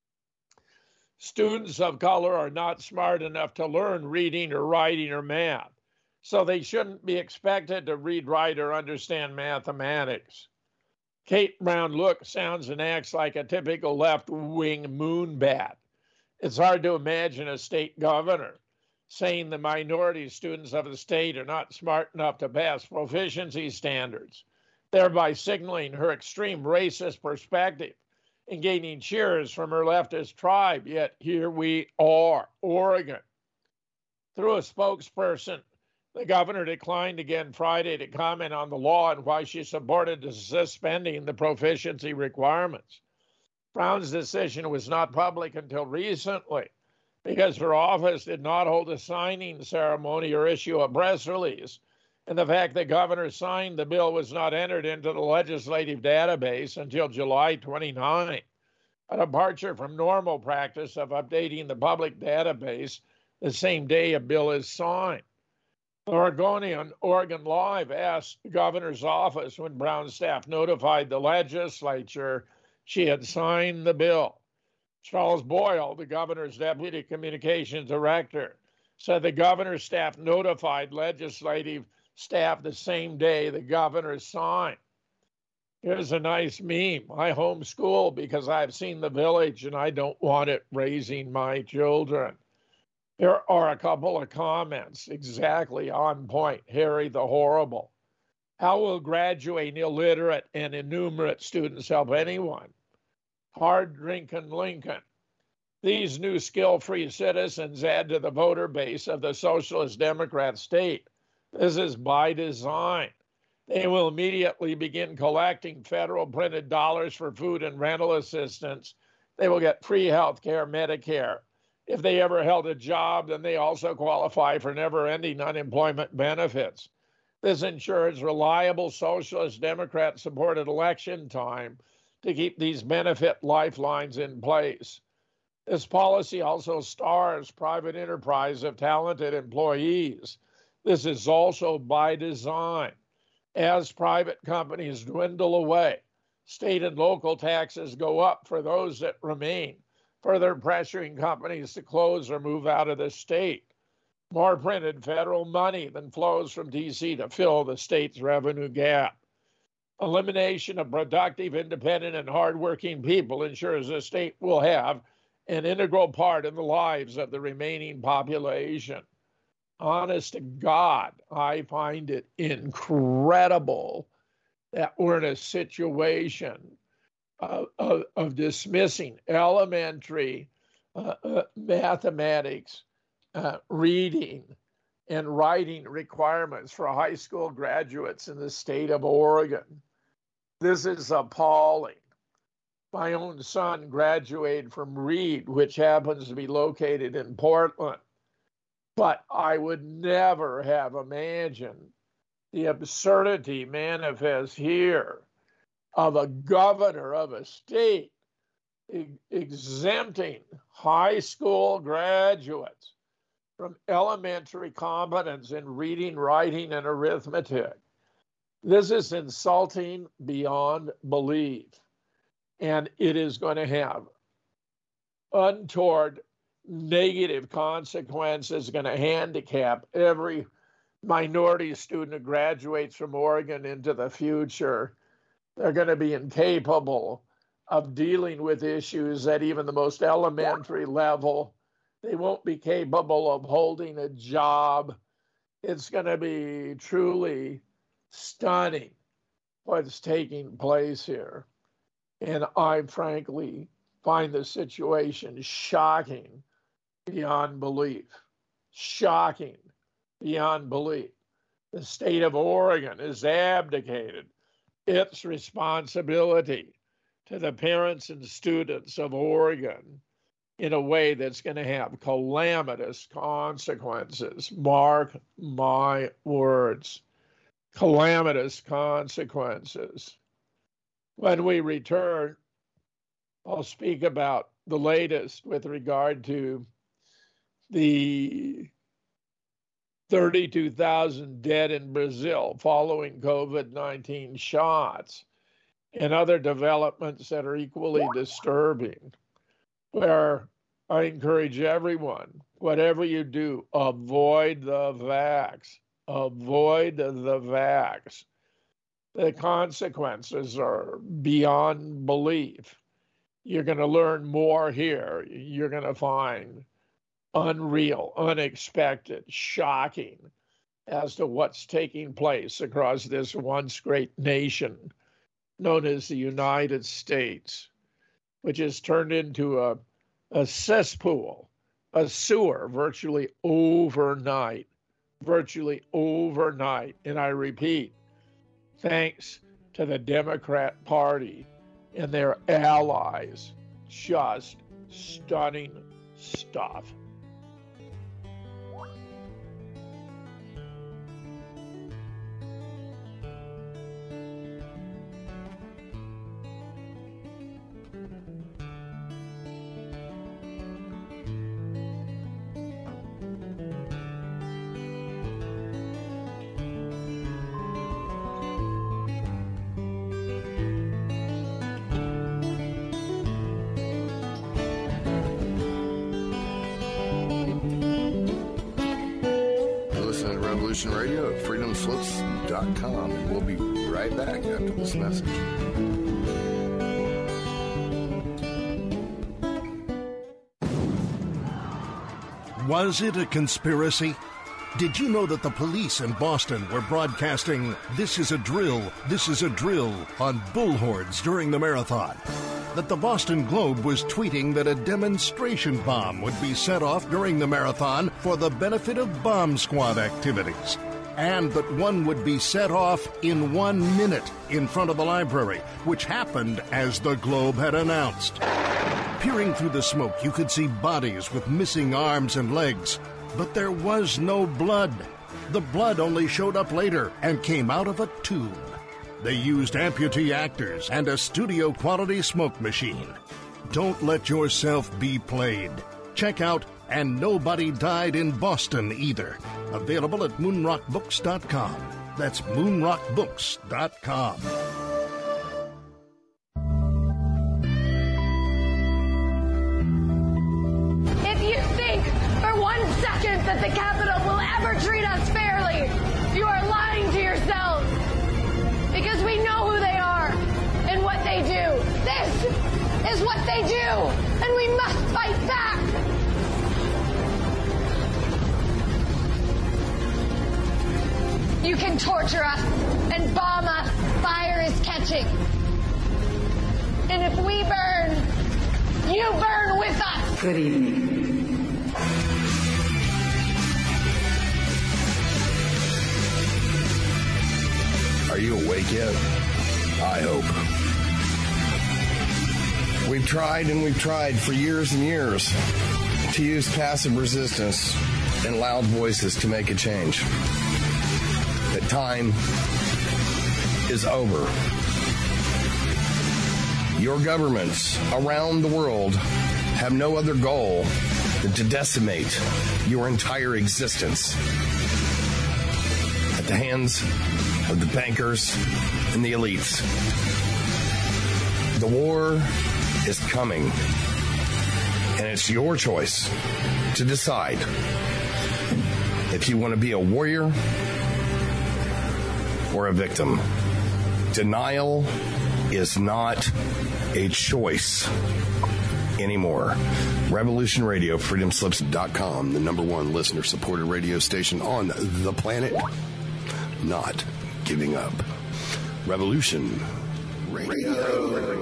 students of color are not smart enough to learn reading or writing or math, so they shouldn't be expected to read, write, or understand mathematics. Kate Brown looks, sounds, and acts like a typical left-wing moonbat. It's hard to imagine a state governor saying the minority students of the state are not smart enough to pass proficiency standards, thereby signaling her extreme racist perspective and gaining cheers from her leftist tribe. Yet here we are, Oregon. Through a spokesperson, the governor declined again Friday to comment on the law and why she supported suspending the proficiency requirements. Brown's decision was not public until recently because her office did not hold a signing ceremony or issue a press release, and the fact the governor signed the bill was not entered into the legislative database until July 29, a departure from normal practice of updating the public database the same day a bill is signed. The Oregonian, Oregon Live asked the governor's office when Brown's staff notified the legislature she had signed the bill. Charles Boyle, the governor's deputy communications director, said the governor's staff notified legislative staff the same day the governor signed. Here's a nice meme. I homeschool because I've seen the village and I don't want it raising my children. Here are a couple of comments exactly on point. Harry the Horrible. How will graduating illiterate and innumerate students help anyone? Hard drinking Lincoln. These new skill-free citizens add to the voter base of the Socialist Democrat state. This is by design. They will immediately begin collecting federal printed dollars for food and rental assistance. They will get free health care, Medicare. If they ever held a job, then they also qualify for never-ending unemployment benefits. This ensures reliable Socialist Democrat-supported election time to keep these benefit lifelines in place. This policy also stars private enterprise of talented employees. This is also by design. As private companies dwindle away, state and local taxes go up for those that remain, further pressuring companies to close or move out of the state. More printed federal money than flows from D.C. to fill the state's revenue gap. Elimination of productive, independent, and hardworking people ensures the state will have an integral part in the lives of the remaining population. Honest to God, I find it incredible that we're in a situation of dismissing elementary mathematics, reading, and writing requirements for high school graduates in the state of Oregon. This is appalling. My own son graduated from Reed, which happens to be located in Portland. But I would never have imagined the absurdity manifest here of a governor of a state exempting high school graduates from elementary competence in reading, writing, and arithmetic. This is insulting beyond belief, and it is going to have untoward negative consequences, going to handicap every minority student who graduates from Oregon into the future. They're going to be incapable of dealing with issues at even the most elementary level. They won't be capable of holding a job. It's going to be truly stunning what's taking place here. And I frankly find the situation shocking beyond belief. Shocking beyond belief. The state of Oregon has abdicated its responsibility to the parents and students of Oregon in a way that's going to have calamitous consequences. Mark my words. Calamitous consequences. When we return, I'll speak about the latest with regard to the 32,000 dead in Brazil following COVID-19 shots and other developments that are equally disturbing, where I encourage everyone, whatever you do, avoid the vax. Avoid the vax. The consequences are beyond belief. You're going to learn more here. You're going to find unreal, unexpected, shocking as to what's taking place across this once great nation known as the United States, which has turned into a cesspool, a sewer virtually overnight. And I repeat, thanks to the Democrat Party and their allies. Just stunning stuff. Radio at freedomslips.com, and we'll be right back after this message. Was it a conspiracy? Did you know that the police in Boston were broadcasting "This is a drill, this is a drill" on bullhorns during the marathon? That the Boston Globe was tweeting that a demonstration bomb would be set off during the marathon for the benefit of bomb squad activities, and that one would be set off in 1 minute in front of the library, which happened as the Globe had announced. Peering through the smoke, you could see bodies with missing arms and legs, but there was no blood. The blood only showed up later and came out of a tube. They used amputee actors and a studio-quality smoke machine. Don't let yourself be played. Check out And Nobody Died in Boston Either. Available at moonrockbooks.com. That's moonrockbooks.com. If you think for 1 second that the Capitol will ever treat us fairly, you are lying to yourselves. Because we know who they are and what they do. This is what they do, and we must fight back. You can torture us and bomb us. Fire is catching. And if we burn, you burn with us. Good evening. Are you awake yet? I hope. We've tried and we've tried for years and years to use passive resistance and loud voices to make a change. That time is over. Your governments around the world have no other goal to decimate your entire existence at the hands of the bankers and the elites. The war is coming, and it's your choice to decide if you want to be a warrior or a victim. Denial is not a choice anymore. Revolution Radio, freedomslips.com, the number one listener-supported radio station on the planet. Not giving up. Revolution Radio.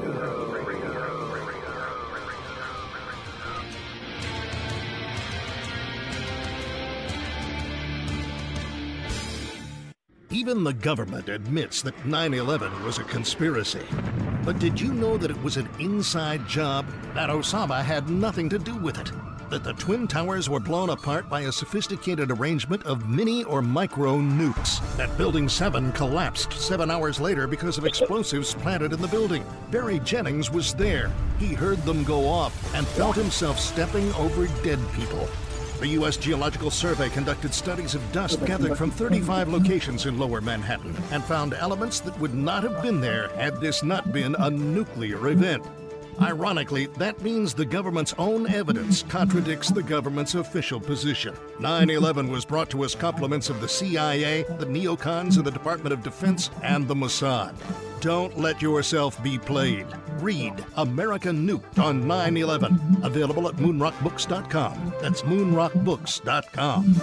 Even the government admits that 9/11 was a conspiracy. But did you know that it was an inside job? That Osama had nothing to do with it? That the Twin Towers were blown apart by a sophisticated arrangement of mini or micro nukes? That Building 7 collapsed 7 hours later because of explosives planted in the building? Barry Jennings was there. He heard them go off and felt himself stepping over dead people. The U.S. Geological Survey conducted studies of dust gathered from 35 locations in Lower Manhattan and found elements that would not have been there had this not been a nuclear event. Ironically, that means the government's own evidence contradicts the government's official position. 9/11 was brought to us compliments of the CIA, the neocons of the Department of Defense, and the Mossad. Don't let yourself be played. Read America Nuked on 9/11. Available at moonrockbooks.com. That's moonrockbooks.com.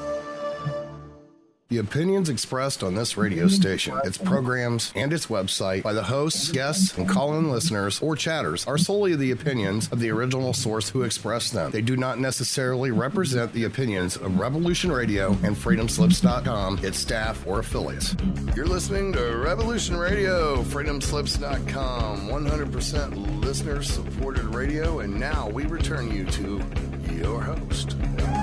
The opinions expressed on this radio station, its programs, and its website by the hosts, guests, and call-in listeners or chatters are solely the opinions of the original source who expressed them. They do not necessarily represent the opinions of Revolution Radio and freedomslips.com, its staff, or affiliates. You're listening to Revolution Radio, freedomslips.com, 100% listener-supported radio, and now we return you to your host.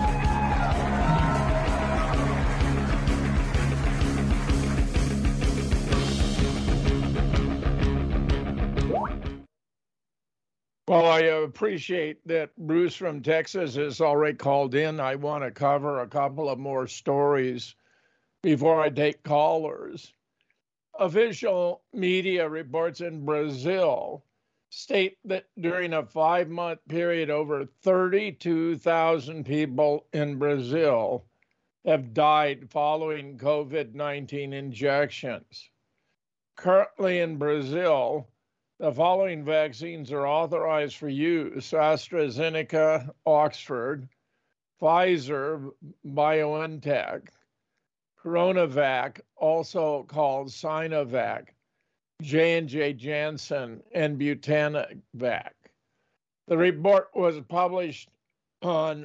Well, I appreciate that Bruce from Texas has already called in. I want to cover a couple of more stories before I take callers. Official media reports in Brazil state that during a 5-month period, over 32,000 people in Brazil have died following COVID-19 injections. Currently in Brazil, the following vaccines are authorized for use: AstraZeneca, Oxford, Pfizer, BioNTech, CoronaVac, also called Sinovac, J&J Janssen, and Butanovac. The report was published on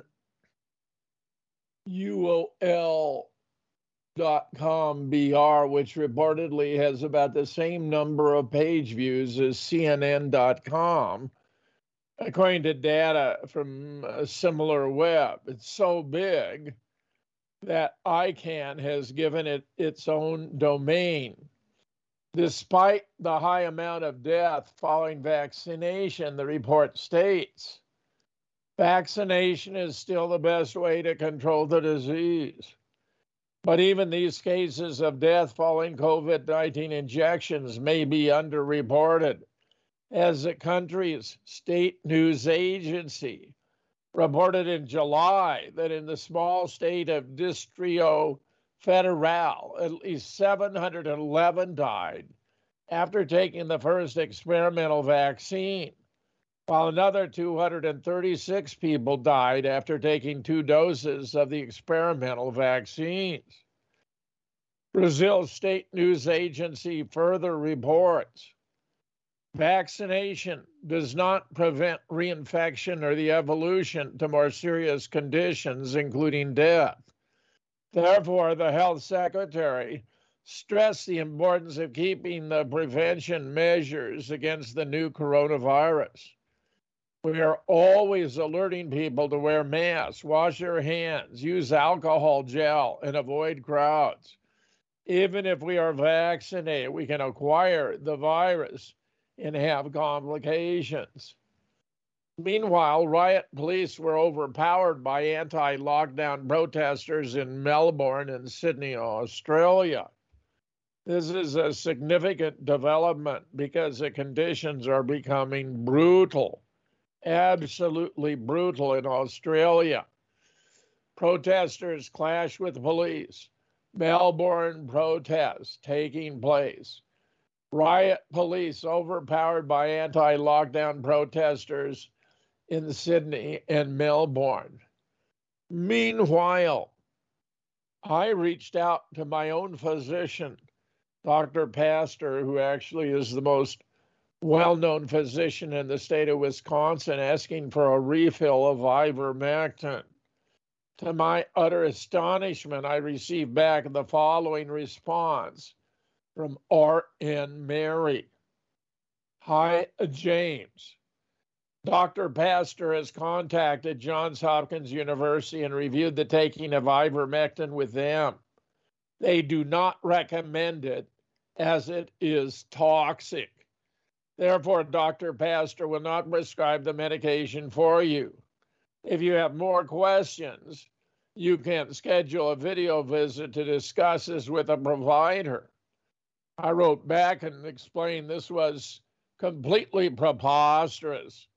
UOL.com BR, which reportedly has about the same number of page views as CNN.com, according to data from SimilarWeb. It's so big that ICANN has given it its own domain. Despite the high amount of death following vaccination, the report states, vaccination is still the best way to control the disease. But even these cases of death following COVID-19 injections may be underreported, as the country's state news agency reported in July that in the small state of Distrito Federal, at least 711 died after taking the first experimental vaccine, while another 236 people died after taking 2 doses of the experimental vaccines. Brazil's state news agency further reports, vaccination does not prevent reinfection or the evolution to more serious conditions, including death. Therefore, the health secretary stressed the importance of keeping the prevention measures against the new coronavirus. We are always alerting people to wear masks, wash their hands, use alcohol gel, and avoid crowds. Even if we are vaccinated, we can acquire the virus and have complications. Meanwhile, riot police were overpowered by anti-lockdown protesters in Melbourne and Sydney, Australia. This is a significant development because the conditions are becoming brutal, absolutely brutal in Australia. Protesters clash with police. Melbourne protests taking place. Riot police overpowered by anti-lockdown protesters in Sydney and Melbourne. Meanwhile, I reached out to my own physician, Dr. Pastor, who actually is the most well-known physician in the state of Wisconsin, asking for a refill of ivermectin. To my utter astonishment, I received back the following response from R.N. Mary. Hi, James. Dr. Pastor has contacted Johns Hopkins University and reviewed the taking of ivermectin with them. They do not recommend it as it is toxic. Therefore, Dr. Pastor will not prescribe the medication for you. If you have more questions, you can schedule a video visit to discuss this with a provider. I wrote back and explained this was completely preposterous,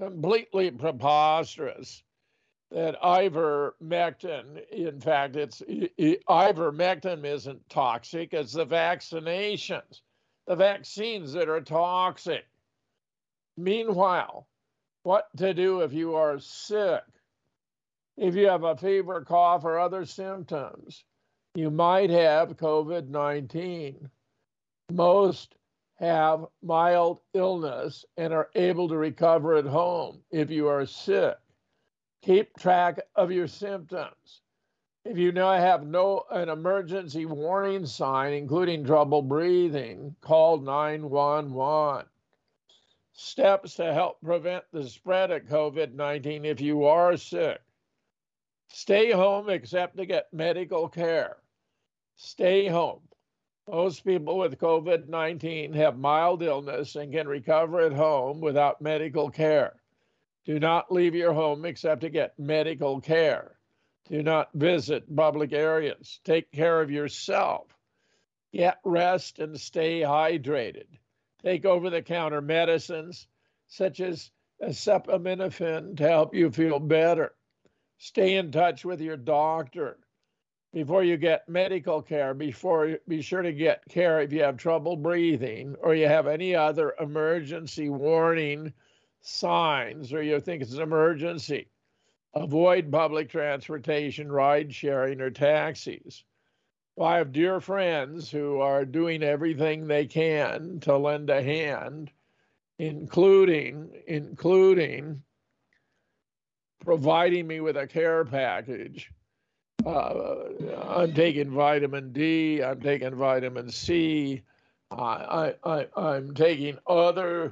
that ivermectin, in fact, ivermectin isn't toxic, it's the vaccinations, the vaccines that are toxic. Meanwhile, what to do if you are sick? If you have a fever, cough, or other symptoms, you might have COVID-19. Most have mild illness and are able to recover at home if you are sick. Keep track of your symptoms. If you now have an emergency warning sign, including trouble breathing, call 911. Steps to help prevent the spread of COVID-19 if you are sick. Stay home except to get medical care. Stay home. Most people with COVID-19 have mild illness and can recover at home without medical care. Do not leave your home except to get medical care. Do not visit public areas. Take care of yourself. Get rest and stay hydrated. Take over-the-counter medicines such as acetaminophen to help you feel better. Stay in touch with your doctor. Before you get medical care, be sure to get care if you have trouble breathing or you have any other emergency warning signs or you think it's an emergency. Avoid public transportation, ride sharing, or taxis. Well, I have dear friends who are doing everything they can to lend a hand, including providing me with a care package. I'm taking vitamin D, I'm taking vitamin C, I'm taking other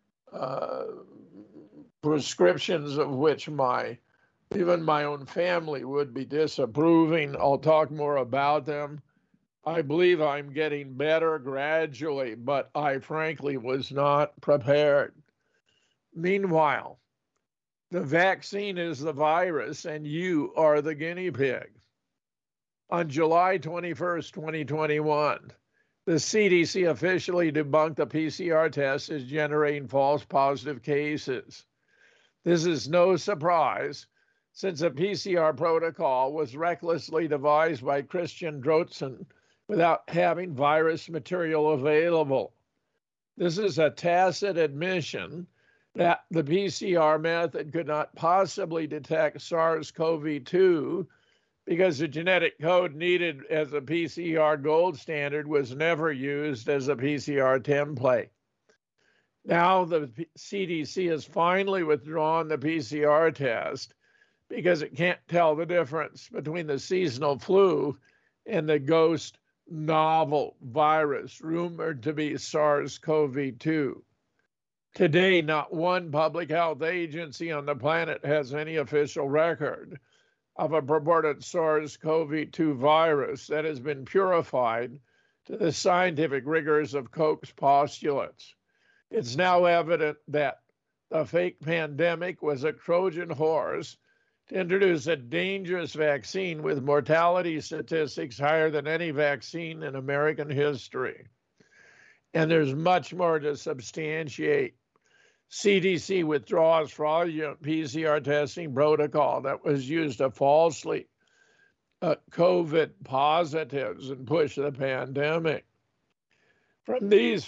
prescriptions of which even my own family would be disapproving. I'll talk more about them. I believe I'm getting better gradually, but I frankly was not prepared. Meanwhile, the vaccine is the virus and you are the guinea pig. On July 21st, 2021, the CDC officially debunked the PCR test as generating false positive cases. This is no surprise, since the PCR protocol was recklessly devised by Christian Drosten without having virus material available. This is a tacit admission that the PCR method could not possibly detect SARS-CoV-2 because the genetic code needed as a PCR gold standard was never used as a PCR template. Now the CDC has finally withdrawn the PCR test because it can't tell the difference between the seasonal flu and the ghost novel virus rumored to be SARS-CoV-2. Today, not one public health agency on the planet has any official record of a purported SARS-CoV-2 virus that has been purified to the scientific rigors of Koch's postulates. It's now evident that the fake pandemic was a Trojan horse to introduce a dangerous vaccine with mortality statistics higher than any vaccine in American history. And there's much more to substantiate. CDC withdraws fraudulent PCR testing protocol that was used to falsely COVID positives and push the pandemic. From these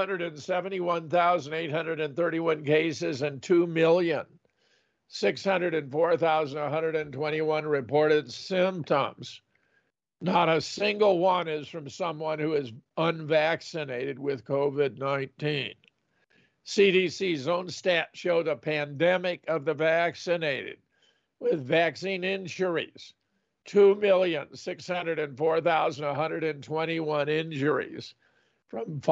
571,831 cases and 2,604,121 reported symptoms, not a single one is from someone who is unvaccinated with COVID-19. CDC's own stats show the pandemic of the vaccinated with vaccine injuries, 2,604,121 injuries from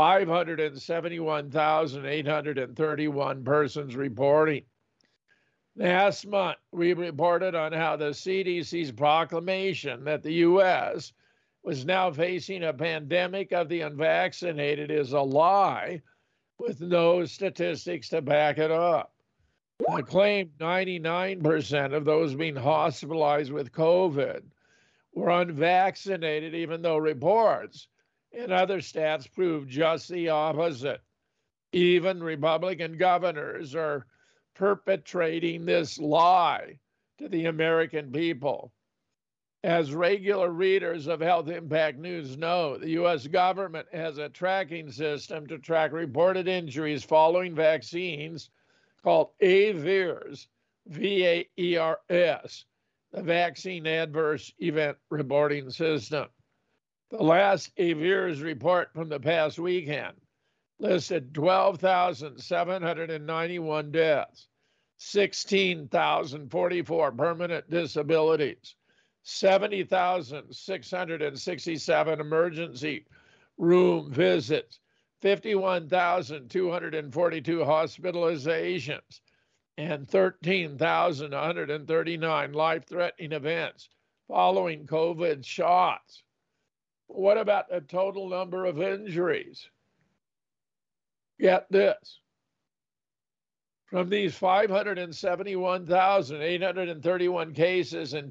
571,831 persons reporting. Last month, we reported on how the CDC's proclamation that the U.S. was now facing a pandemic of the unvaccinated is a lie with no statistics to back it up. The claimed 99% of those being hospitalized with COVID were unvaccinated, even though reports and other stats prove just the opposite. Even Republican governors are perpetrating this lie to the American people. As regular readers of Health Impact News know, the U.S. government has a tracking system to track reported injuries following vaccines called AVERS, V-A-E-R-S, the Vaccine Adverse Event Reporting System. The last AVERS report from the past weekend listed 12,791 deaths, 16,044 permanent disabilities, 70,667 emergency room visits, 51,242 hospitalizations, and 13,139 life-threatening events following COVID shots. What about the total number of injuries? Get this. From these 571,831 cases and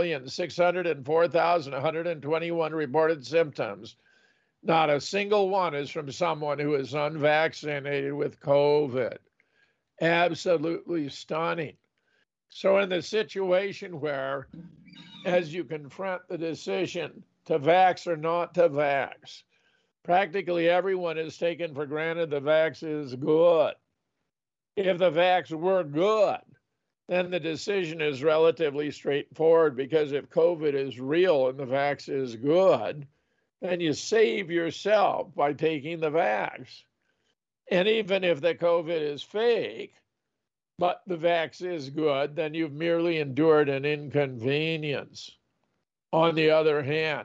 2,604,121 reported symptoms, not a single one is from someone who is unvaccinated with COVID. Absolutely stunning. So in the situation where, as you confront the decision to vax or not to vax, practically everyone has taken for granted the vax is good. If the vax were good, then the decision is relatively straightforward, because if COVID is real and the vax is good, then you save yourself by taking the vax. And even if the COVID is fake, but the vax is good, then you've merely endured an inconvenience. On the other hand,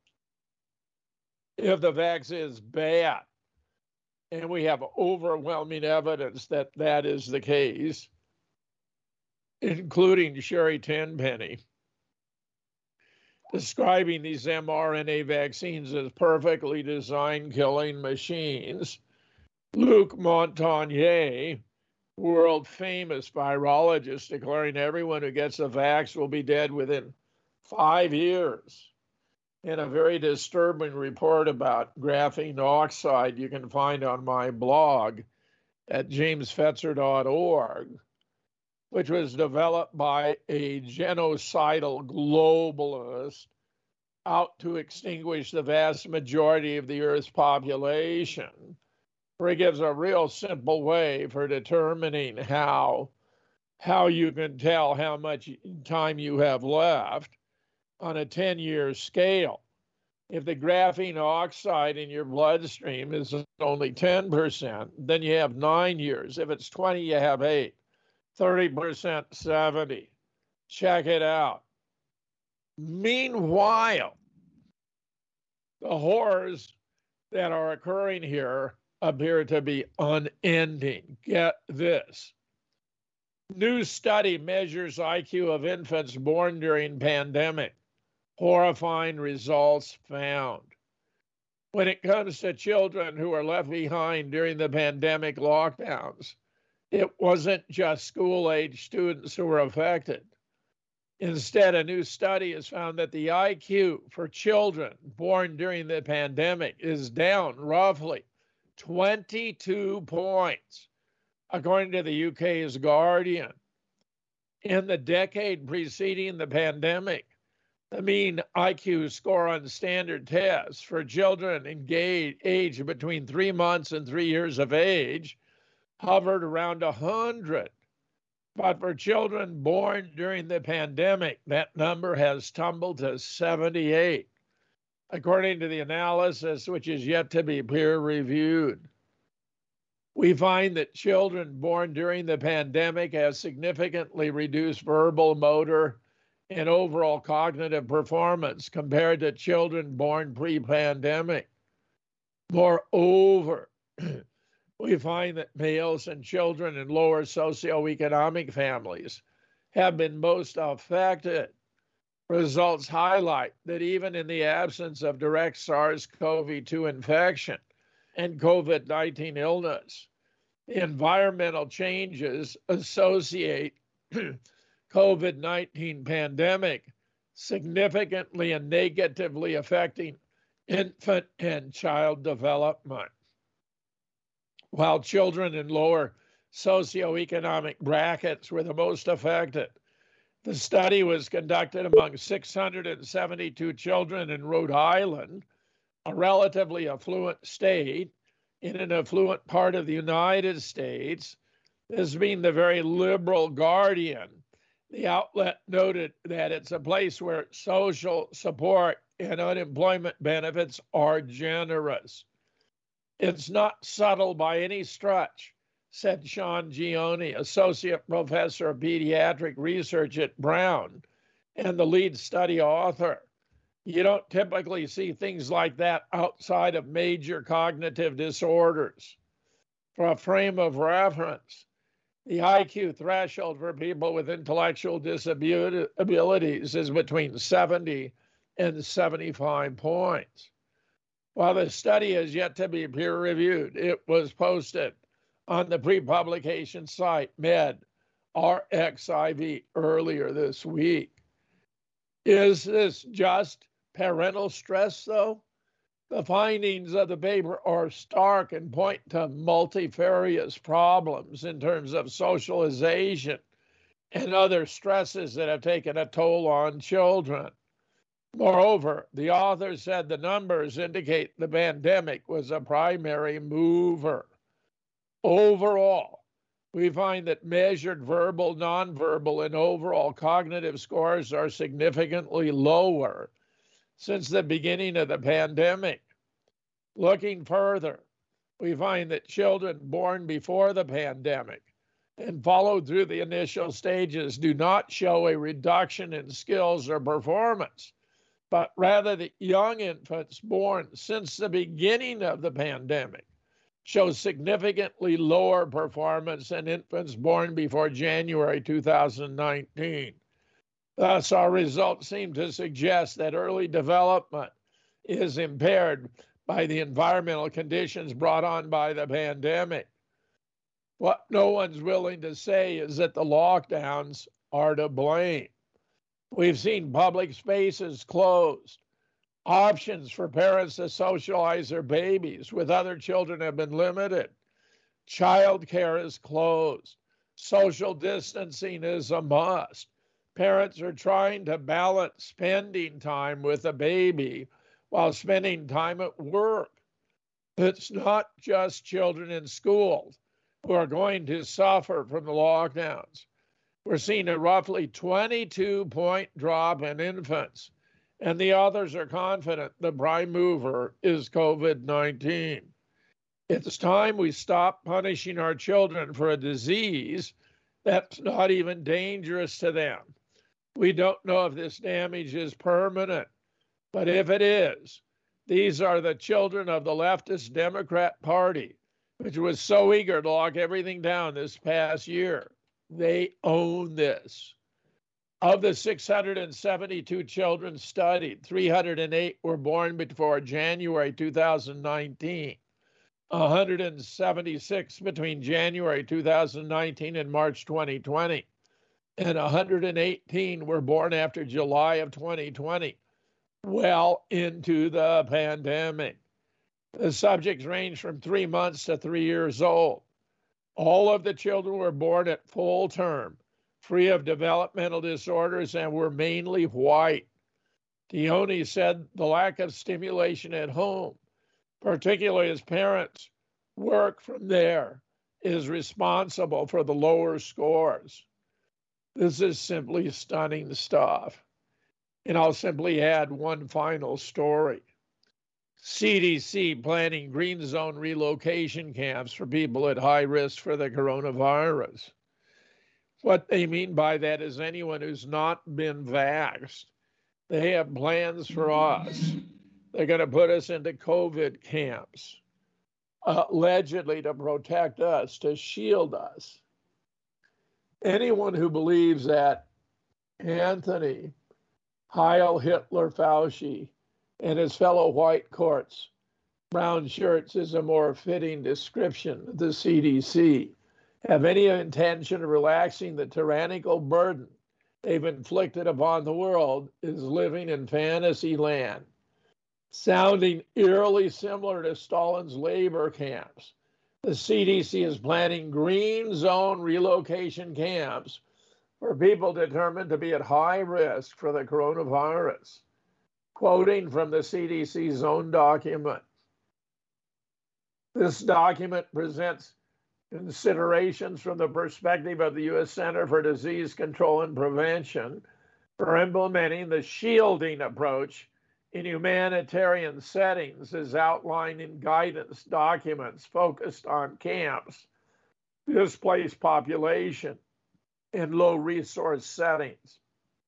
if the vax is bad, and we have overwhelming evidence that that is the case, including Sherry Tenpenny describing these mRNA vaccines as perfectly designed killing machines, Luc Montagnier, world-famous virologist, declaring everyone who gets the vax will be dead within 5 years. In a very disturbing report about graphene oxide you can find on my blog at jamesfetzer.org, which was developed by a genocidal globalist out to extinguish the vast majority of the Earth's population, where he gives a real simple way for determining how you can tell how much time you have left on a 10-year scale. If the graphene oxide in your bloodstream is only 10%, then you have 9 years. If it's 20, you have 8. 30%, 70. Check it out. Meanwhile, the horrors that are occurring here appear to be unending. Get this. New study measures IQ of infants born during pandemic. Horrifying results found. When it comes to children who are left behind during the pandemic lockdowns, it wasn't just school-age students who were affected. Instead, a new study has found that the IQ for children born during the pandemic is down roughly 22 points, according to the UK's Guardian. In the decade preceding the pandemic, the mean IQ score on standard tests for children aged between 3 months and 3 years of age hovered around 100. But for children born during the pandemic, that number has tumbled to 78, according to the analysis, which is yet to be peer-reviewed. We find that children born during the pandemic have significantly reduced verbal, motor, and overall cognitive performance compared to children born pre-pandemic. Moreover, we find that males and children in lower socioeconomic families have been most affected. Results highlight that even in the absence of direct SARS-CoV-2 infection and COVID-19 illness, the environmental changes associate COVID-19 pandemic significantly and negatively affecting infant and child development. While children in lower socioeconomic brackets were the most affected, the study was conducted among 672 children in Rhode Island, a relatively affluent state in an affluent part of the United States. This being the very liberal Guardian, the outlet noted that it's a place where social support and unemployment benefits are generous. It's not subtle by any stretch, said Sean Gioni, associate professor of pediatric research at Brown and the lead study author. You don't typically see things like that outside of major cognitive disorders. For a frame of reference, the IQ threshold for people with intellectual disabilities is between 70 and 75 points. While the study has yet to be peer-reviewed, it was posted on the pre-publication site medRxiv earlier this week. Is this just parental stress, though? The findings of the paper are stark and point to multifarious problems in terms of socialization and other stresses that have taken a toll on children. Moreover, the author said the numbers indicate the pandemic was a primary mover. Overall, we find that measured verbal, nonverbal, and overall cognitive scores are significantly lower since the beginning of the pandemic. Looking further, we find that children born before the pandemic and followed through the initial stages do not show a reduction in skills or performance, but rather the young infants born since the beginning of the pandemic show significantly lower performance than infants born before January 2019. Thus, our results seem to suggest that early development is impaired by the environmental conditions brought on by the pandemic. What no one's willing to say is that the lockdowns are to blame. We've seen public spaces closed. Options for parents to socialize their babies with other children have been limited. Child care is closed. Social distancing is a must. Parents are trying to balance spending time with a baby while spending time at work. It's not just children in schools who are going to suffer from the lockdowns. We're seeing a roughly 22-point drop in infants, and the authors are confident the prime mover is COVID-19. It's time we stop punishing our children for a disease that's not even dangerous to them. We don't know if this damage is permanent, but if it is, these are the children of the leftist Democrat Party, which was so eager to lock everything down this past year. They own this. Of the 672 children studied, 308 were born before January 2019. 176 between January 2019 and March 2020, and 118 were born after July of 2020, well into the pandemic. The subjects range from 3 months to 3 years old. All of the children were born at full term, free of developmental disorders, and were mainly white. Dione said the lack of stimulation at home, particularly as parents work from there, is responsible for the lower scores. This is simply stunning stuff. And I'll simply add one final story. CDC planning green zone relocation camps for people at high risk for the coronavirus. What they mean by that is anyone who's not been vaxxed. They have plans for us. They're going to put us into COVID camps, allegedly to protect us, to shield us. Anyone who believes that Anthony Heil Hitler Fauci and his fellow white courts, brown shirts is a more fitting description of the CDC, have any intention of relaxing the tyrannical burden they've inflicted upon the world is living in fantasy land, sounding eerily similar to Stalin's labor camps. The CDC is planning green zone relocation camps for people determined to be at high risk for the coronavirus. Quoting from the CDC zone document, this document presents considerations from the perspective of the U.S. Center for Disease Control and Prevention for implementing the shielding approach in humanitarian settings as outlined in guidance documents focused on camps, displaced population, and low-resource settings.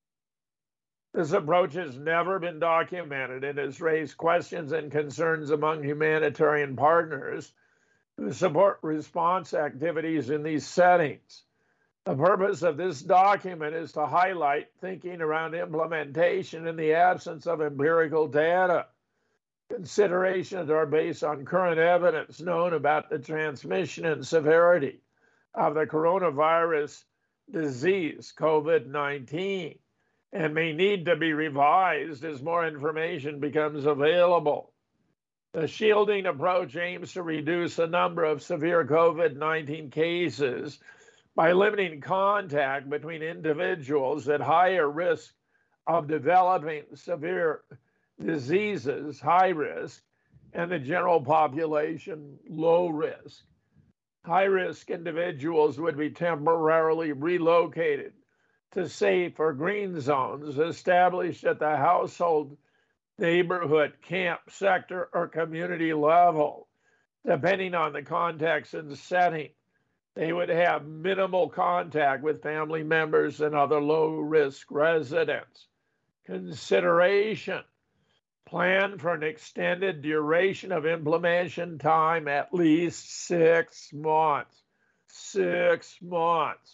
This approach has never been documented and has raised questions and concerns among humanitarian partners who support response activities in these settings. The purpose of this document is to highlight thinking around implementation in the absence of empirical data. Considerations are based on current evidence known about the transmission and severity of the coronavirus disease, COVID-19, and may need to be revised as more information becomes available. The shielding approach aims to reduce the number of severe COVID-19 cases by limiting contact between individuals at higher risk of developing severe diseases, high risk, and the general population, low risk. High-risk individuals would be temporarily relocated to safe or green zones established at the household, neighborhood, camp, sector, or community level. Depending on the context and setting, they would have minimal contact with family members and other low-risk residents. Consideration: plan for an extended duration of implementation time, at least 6 months. 6 months.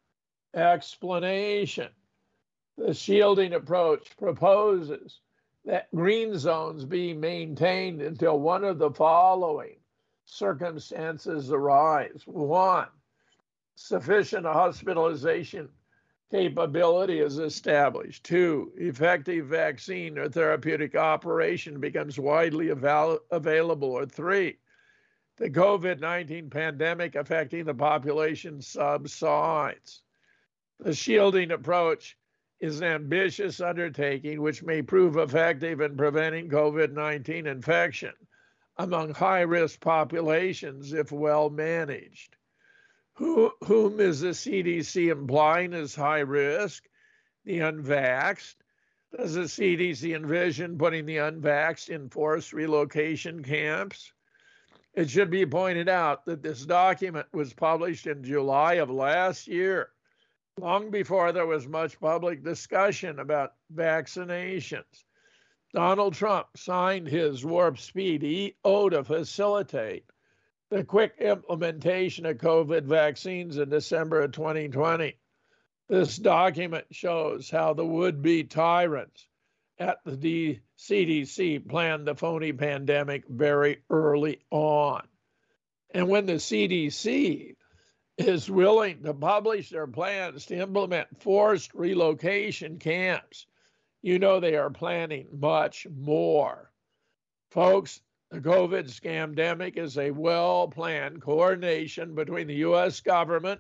Explanation: the shielding approach proposes that green zones be maintained until one of the following circumstances arise. 1, sufficient hospitalization capability is established. 2, effective vaccine or therapeutic operation becomes widely available. Or 3, the COVID-19 pandemic affecting the population subsides. The shielding approach is an ambitious undertaking which may prove effective in preventing COVID-19 infection among high-risk populations if well managed. Whom is the CDC implying as high risk? The unvaxxed? Does the CDC envision putting the unvaxxed in forced relocation camps? It should be pointed out that this document was published in July of last year, long before there was much public discussion about vaccinations. Donald Trump signed his warp speed EO to facilitate the quick implementation of COVID vaccines in December of 2020. This document shows how the would-be tyrants at the CDC planned the phony pandemic very early on. And when the CDC is willing to publish their plans to implement forced relocation camps, you know they are planning much more. Folks, the COVID scamdemic is a well-planned coordination between the U.S. government,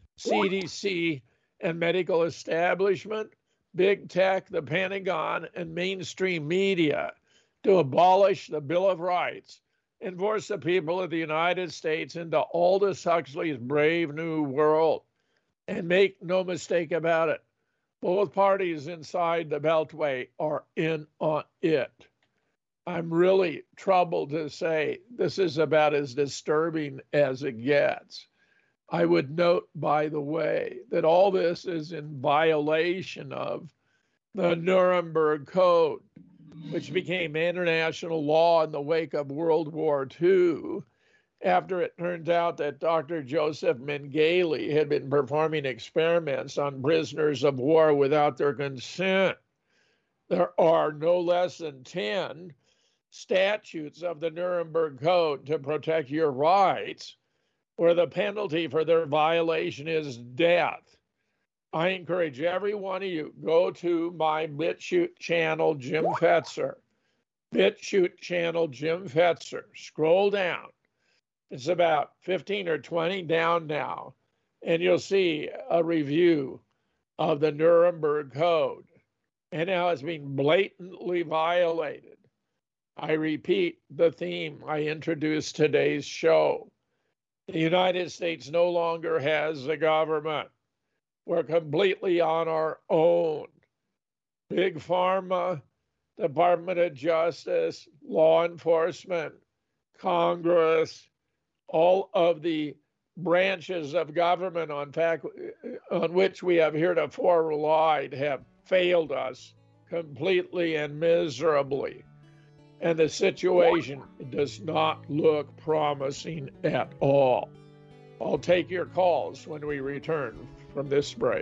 CDC, and medical establishment, big tech, the Pentagon, and mainstream media to abolish the Bill of Rights and force the people of the United States into Aldous Huxley's Brave New World. And make no mistake about it, both parties inside the Beltway are in on it. I'm really troubled to say this is about as disturbing as it gets. I would note, by the way, that all this is in violation of the Nuremberg Code, which became international law in the wake of World War II, after it turned out that Dr. Joseph Mengele had been performing experiments on prisoners of war without their consent. There are no less than 10 statutes of the Nuremberg Code to protect your rights, where the penalty for their violation is death. I encourage every one of you, go to my BitChute channel, Jim Fetzer. BitChute channel, Jim Fetzer. Scroll down. It's about 15 or 20 down now, and you'll see a review of the Nuremberg Code and how it's being blatantly violated. I repeat the theme I introduced today's show. The United States no longer has a government. We're completely on our own. Big Pharma, Department of Justice, law enforcement, Congress, all of the branches of government on which we have heretofore relied have failed us completely and miserably. And the situation does not look promising at all. I'll take your calls when we return from this break.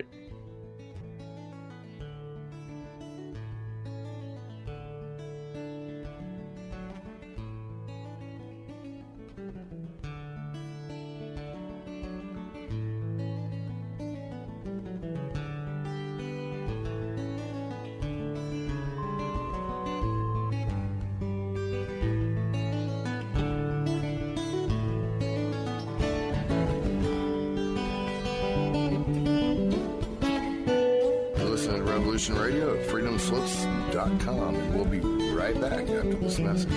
Radio at freedomslips.com, and we'll be right back after this message.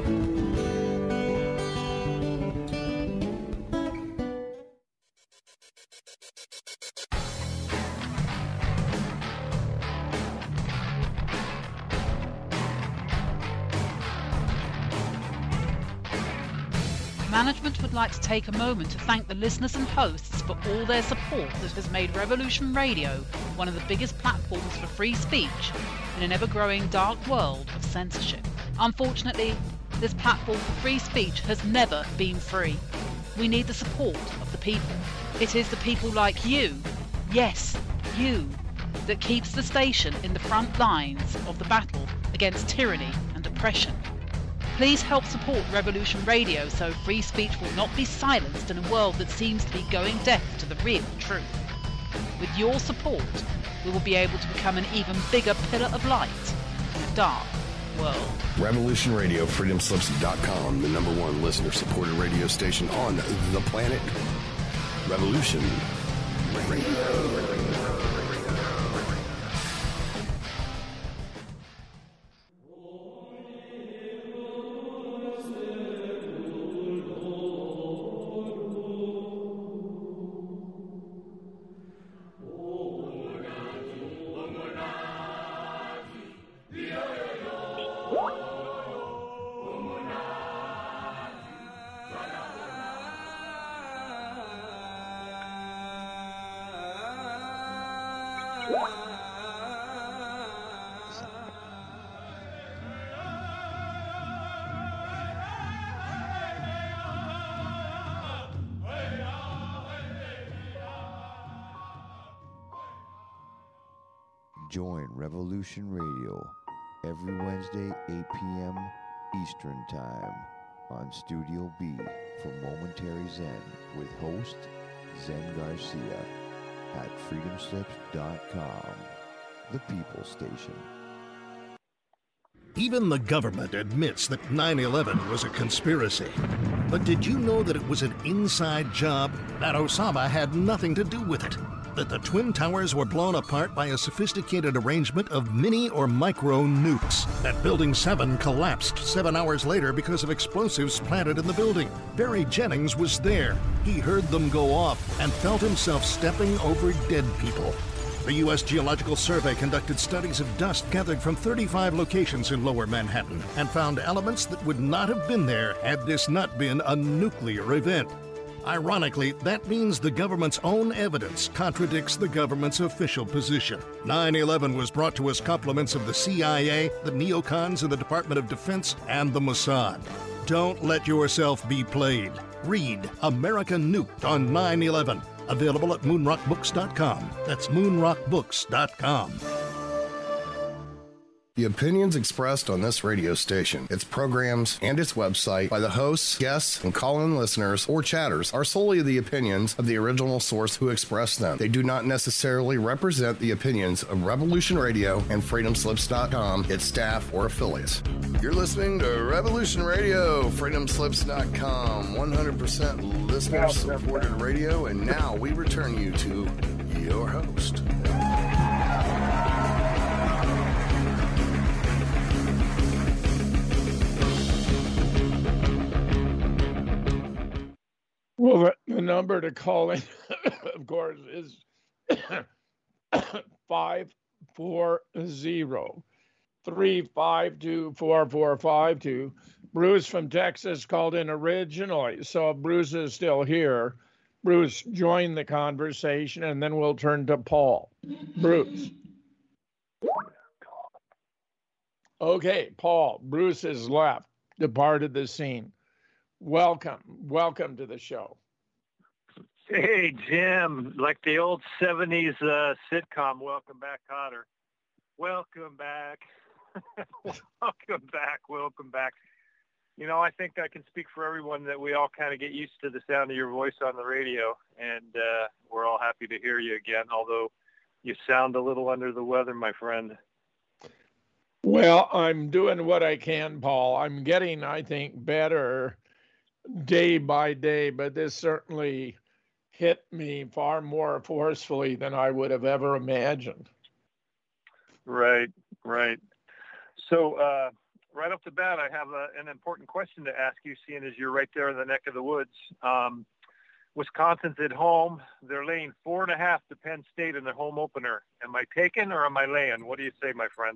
Management would like to take a moment to thank the listeners and hosts for all their support that has made Revolution Radio one of the biggest platforms for free speech in an ever-growing dark world of censorship. Unfortunately, this platform for free speech has never been free. We need the support of the people. It is the people like you, yes, you, that keeps the station in the front lines of the battle against tyranny and oppression. Please help support Revolution Radio so free speech will not be silenced in a world that seems to be going deaf to the real truth. With your support, we will be able to become an even bigger pillar of light in a dark world. Revolution Radio, freedomslips.com, the #1 listener-supported radio station on the planet. Revolution Radio. Join Revolution Radio every Wednesday, 8 p.m. Eastern Time on Studio B for Momentary Zen with host Zen Garcia at freedomslips.com, the People Station. Even the government admits that 9/11 was a conspiracy. But did you know that it was an inside job? That Osama had nothing to do with it? That the Twin Towers were blown apart by a sophisticated arrangement of mini or micro nukes? That Building 7 collapsed 7 hours later because of explosives planted in the building? Barry Jennings was there. He heard them go off and felt himself stepping over dead people. The U.S. Geological Survey conducted studies of dust gathered from 35 locations in Lower Manhattan and found elements that would not have been there had this not been a nuclear event. Ironically, that means the government's own evidence contradicts the government's official position. 9/11 was brought to us compliments of the CIA, the neocons in the Department of Defense, and the Mossad. Don't let yourself be played. Read America Nuked on 9/11. Available at moonrockbooks.com. That's moonrockbooks.com. The opinions expressed on this radio station, its programs, and its website by the hosts, guests, and call-in listeners or chatters are solely the opinions of the original source who expressed them. They do not necessarily represent the opinions of Revolution Radio and freedomslips.com, its staff, or affiliates. You're listening to Revolution Radio, freedomslips.com, 100% listener-supported radio, and now we return you to your host. Well, the number to call in, of course, is 540-352-4452. Bruce from Texas called in originally, so Bruce is still here. Bruce, join the conversation, and then we'll turn to Paul. Bruce. Okay, Paul. Bruce has left, departed the scene. Welcome to the show. Hey, Jim, like the old 70s sitcom, Welcome Back, Kotter. Welcome back. Welcome back. You know, I think I can speak for everyone that we all kind of get used to the sound of your voice on the radio, and we're all happy to hear you again, although you sound a little under the weather, my friend. Well, I'm doing what I can, Paul. I'm getting, I think, better day by day, but this certainly hit me far more forcefully than I would have ever imagined. Right. So right off the bat, I have an important question to ask you, seeing as you're right there in the neck of the woods. Wisconsin's at home. They're laying 4.5 to Penn State in their home opener. Am I taking or am I laying? What do you say, my friend?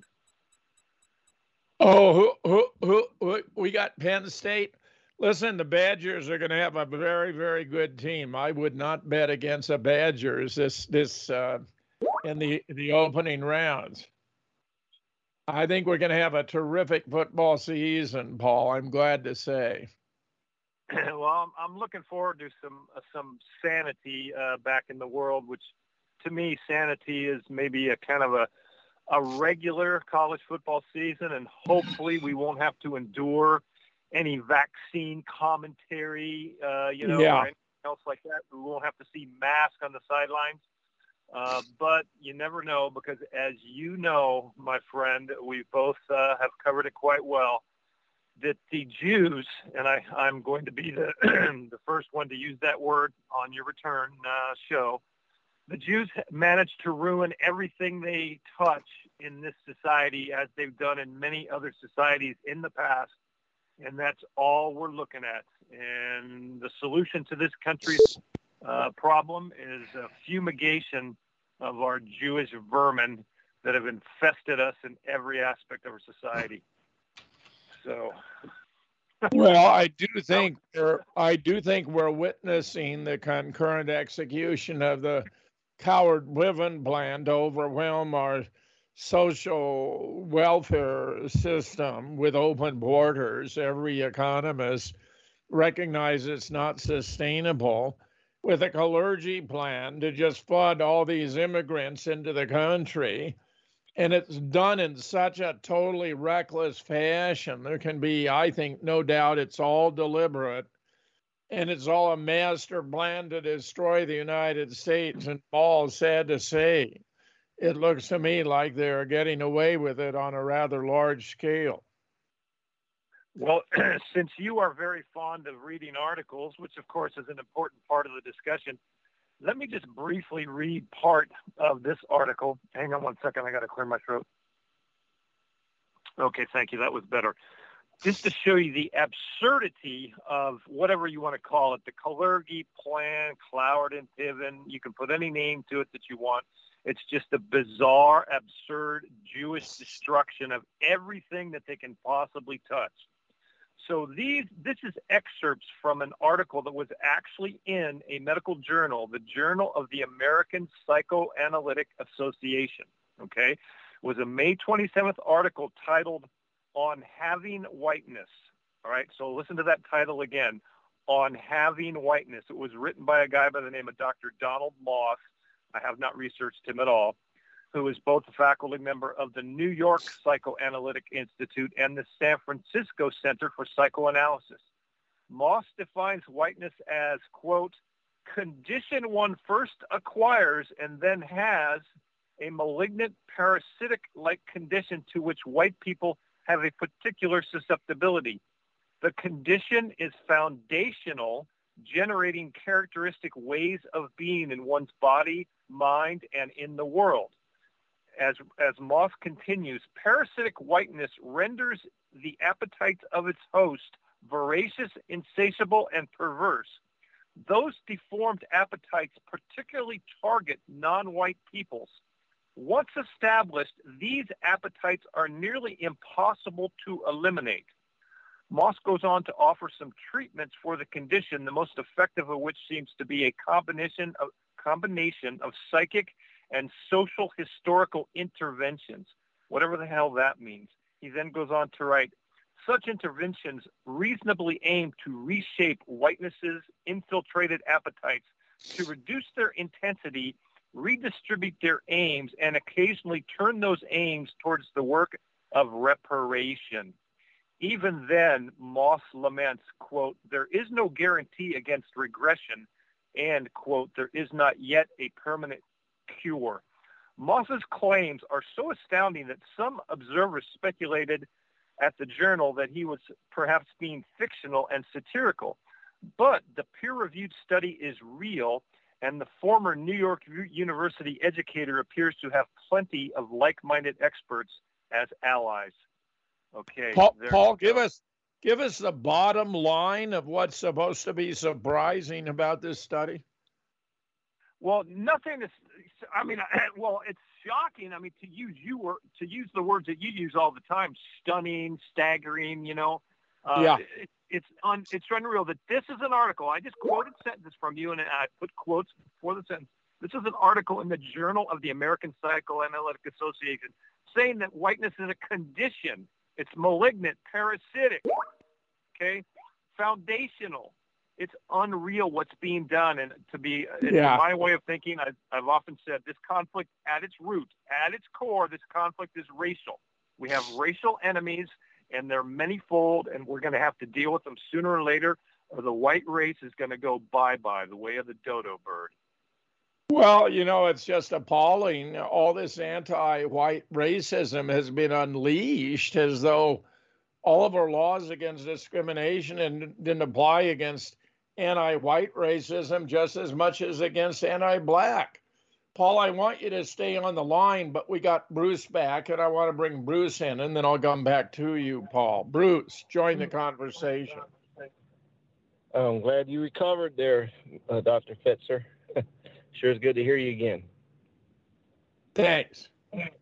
Oh, who we got Penn State. Listen, the Badgers are going to have a very, very good team. I would not bet against the Badgers this in the opening rounds. I think we're going to have a terrific football season, Paul. I'm glad to say. Well, I'm looking forward to some sanity back in the world, which to me, sanity is maybe a kind of a regular college football season, and hopefully we won't have to endure any vaccine commentary, or anything else like that. We won't have to see masks on the sidelines. But you never know, because as you know, my friend, we both have covered it quite well, that the Jews, and I'm going to be the the first one to use that word on your return show, the Jews managed to ruin everything they touch in this society, as they've done in many other societies in the past. And that's all we're looking at. And the solution to this country's problem is a fumigation of our Jewish vermin that have infested us in every aspect of our society. So, well, I do think we're witnessing the concurrent execution of the Coward-Wiven plan to overwhelm our social welfare system with open borders. Every economist recognizes it's not sustainable, with a Kalergi plan to just flood all these immigrants into the country And it's done in such a totally reckless fashion. There can be, I think, no doubt it's all deliberate. And it's all a master plan to destroy the United States. And Paul, sad to say, it looks to me like they're getting away with it on a rather large scale. Well, since you are very fond of reading articles, which of course is an important part of the discussion, let me just briefly read part of this article. Hang on one second. I got to clear my throat. Okay, thank you. That was better. Just to show you the absurdity of whatever you want to call it, the Kalergi plan, Cloward and Piven. You can put any name to it that you want. It's just a bizarre, absurd Jewish destruction of everything that they can possibly touch. So this is excerpts from an article that was actually in a medical journal, the Journal of the American Psychoanalytic Association. Okay, it was a May 27th article titled "On Having Whiteness." All right, so listen to that title again, "On Having Whiteness." It was written by a guy by the name of Dr. Donald Moss. I have not researched him at all, who is both a faculty member of the New York Psychoanalytic Institute and the San Francisco Center for Psychoanalysis. Moss defines whiteness as, quote, condition one first acquires and then has a malignant parasitic-like condition to which white people have a particular susceptibility. The condition is foundational, generating characteristic ways of being in one's body, mind, and in the world. As Moss continues, parasitic whiteness renders the appetites of its host voracious, insatiable, and perverse. Those deformed appetites particularly target non-white peoples. Once established, these appetites are nearly impossible to eliminate. Moss goes on to offer some treatments for the condition, the most effective of which seems to be a combination of psychic and social historical interventions, whatever the hell that means. He then goes on to write, such interventions reasonably aim to reshape whiteness's infiltrated appetites to reduce their intensity, redistribute their aims, and occasionally turn those aims towards the work of reparation. Even then, Moss laments, quote, there is no guarantee against regression, and, quote, there is not yet a permanent cure. Moss's claims are so astounding that some observers speculated at the journal that he was perhaps being fictional and satirical. But the peer-reviewed study is real, and the former New York University educator appears to have plenty of like-minded experts as allies. Okay. Paul, give us the bottom line of what's supposed to be surprising about this study. Well, nothing is. I mean, well, it's shocking. I mean, to use the words that you use all the time, stunning, staggering. You know, yeah. It's unreal that this is an article. I just quoted sentences from you, and I put quotes before the sentence. This is an article in the Journal of the American Psychoanalytic Association saying that whiteness is a condition. It's malignant, parasitic, okay, foundational. It's unreal what's being done. And in my way of thinking, I've often said this conflict at its root, at its core, this conflict is racial. We have racial enemies, and they're manyfold, and we're going to have to deal with them sooner or later, or the white race is going to go bye-bye, the way of the dodo bird. Well, you know, it's just appalling. All this anti-white racism has been unleashed as though all of our laws against discrimination didn't apply against anti-white racism just as much as against anti-black. Paul, I want you to stay on the line, but we got Bruce back, and I want to bring Bruce in, and then I'll come back to you, Paul. Bruce, join the conversation. I'm glad you recovered there, Dr. Fetzer. Sure is good to hear you again. Thanks.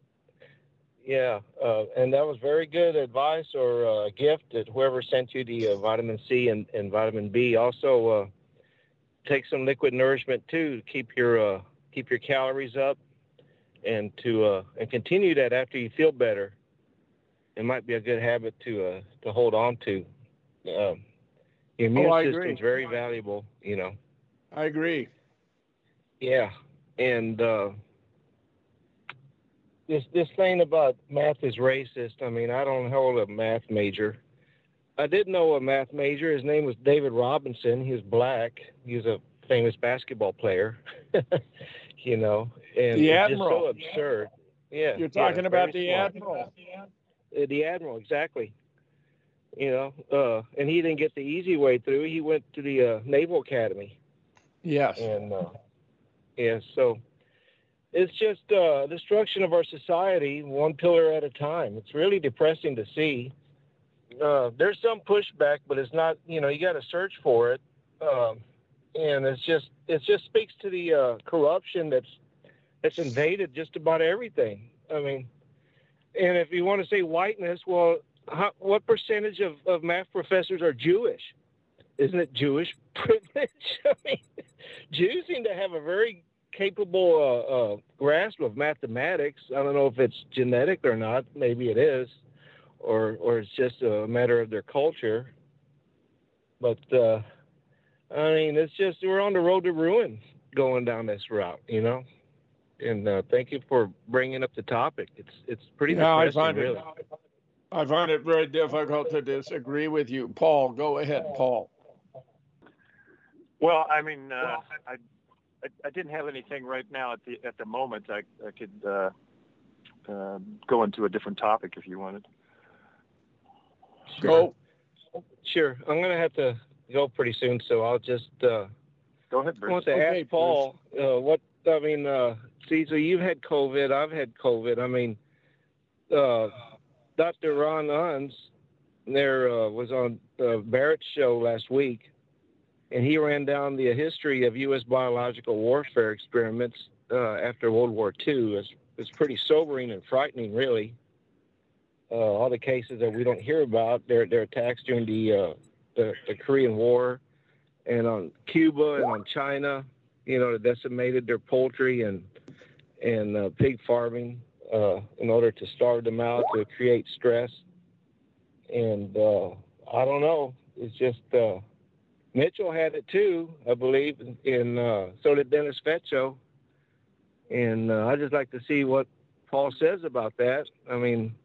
Yeah, and that was very good advice or gift that whoever sent you the vitamin C and vitamin B. Also, take some liquid nourishment too to keep your calories up, and continue that after you feel better. It might be a good habit to hold on to. Your immune system is very valuable, you know. I agree. Yeah, and this thing about math is racist. I mean, I don't hold a math major. I did know a math major. His name was David Robinson. He was black. He was a famous basketball player. You know, and the it's Admiral. just so absurd. Yeah, You're talking about the smart. Admiral. The Admiral, exactly. You know, and he didn't get the easy way through. He went to the Naval Academy. Yes. And so it's just destruction of our society, one pillar at a time. It's really depressing to see. There's some pushback, but it's not. You know, you got to search for it, and it just speaks to the corruption that's invaded just about everything. I mean, and if you want to say whiteness, well, what percentage of math professors are Jewish? Isn't it Jewish privilege? I mean, Jews seem to have a very capable grasp of mathematics. I don't know if it's genetic or not. Maybe it is, or it's just a matter of their culture. But I mean, it's just we're on the road to ruin going down this route, you know. And thank you for bringing up the topic. It's pretty depressing, really. I find it very difficult to disagree with you, Paul. Go ahead, Paul. Well, I mean, I didn't have anything right now at the moment. I could go into a different topic if you wanted. Sure. Sure. I'm going to have to go pretty soon, so I'll just go ahead, Bruce. I want to ask Paul see, so you've had COVID. I've had COVID. I mean, Dr. Ron Unz was on Barrett's show last week, and he ran down the history of U.S. biological warfare experiments after World War II. It's pretty sobering and frightening, really. All the cases that we don't hear about, their attacks during the Korean War, and on Cuba and on China, you know, decimated their poultry and pig farming in order to starve them out, to create stress. And I don't know. It's just Mitchell had it too, I believe, and so did Dennis Fetcho. And I'd just like to see what Paul says about that. I mean,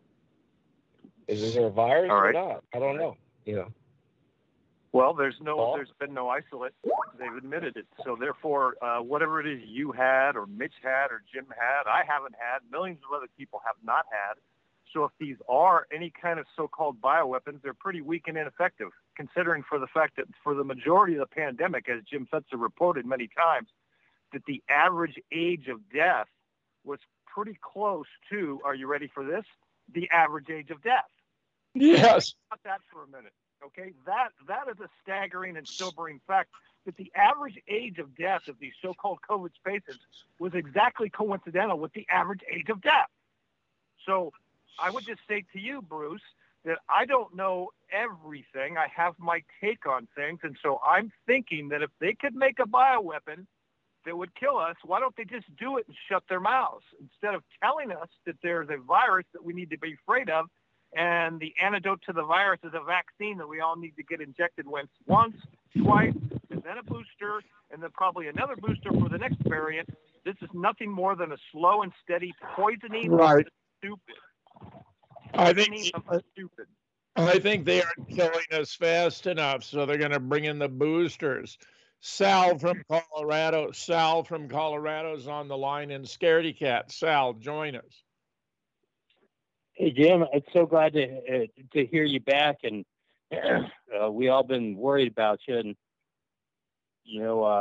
is there a virus or not? I don't know, you know. Well, there's been no isolate. They've admitted it. So therefore, whatever it is you had or Mitch had or Jim had, I haven't had, millions of other people have not had. So if these are any kind of so-called bioweapons, they're pretty weak and ineffective, considering for the fact that for the majority of the pandemic, as Jim Fetzer reported many times, that the average age of death was pretty close to, are you ready for this? The average age of death. Yes. Think about that for a minute. Okay, that is a staggering and sobering fact that the average age of death of these so-called COVID patients was exactly coincidental with the average age of death. So I would just say to you, Bruce, that I don't know everything. I have my take on things, and so I'm thinking that if they could make a bioweapon that would kill us, why don't they just do it and shut their mouths instead of telling us that there's a virus that we need to be afraid of? And the antidote to the virus is a vaccine that we all need to get injected once, twice, and then a booster, and then probably another booster for the next variant. This is nothing more than a slow and steady poisoning of the stupid. I think they aren't killing us fast enough, so they're going to bring in the boosters. Sal from Colorado. Sal from Colorado's on the line, and Scaredy Cat. Sal, join us. Hey, Jim, it's so glad to hear you back, and we all been worried about you, and you know,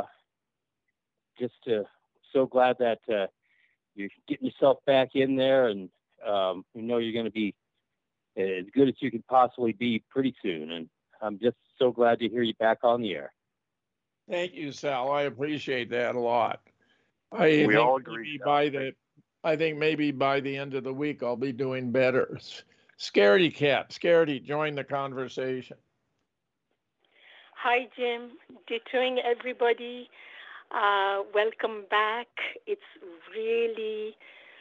so glad that you're getting yourself back in there, and we know you're going to be as good as you could possibly be pretty soon, and I'm just so glad to hear you back on the air. Thank you, Sal. I appreciate that a lot. We all agree. I think maybe by the end of the week, I'll be doing better. Scaredy Cat. Scaredy, join the conversation. Hi, Jim. Detroit, everybody. Welcome back. It's really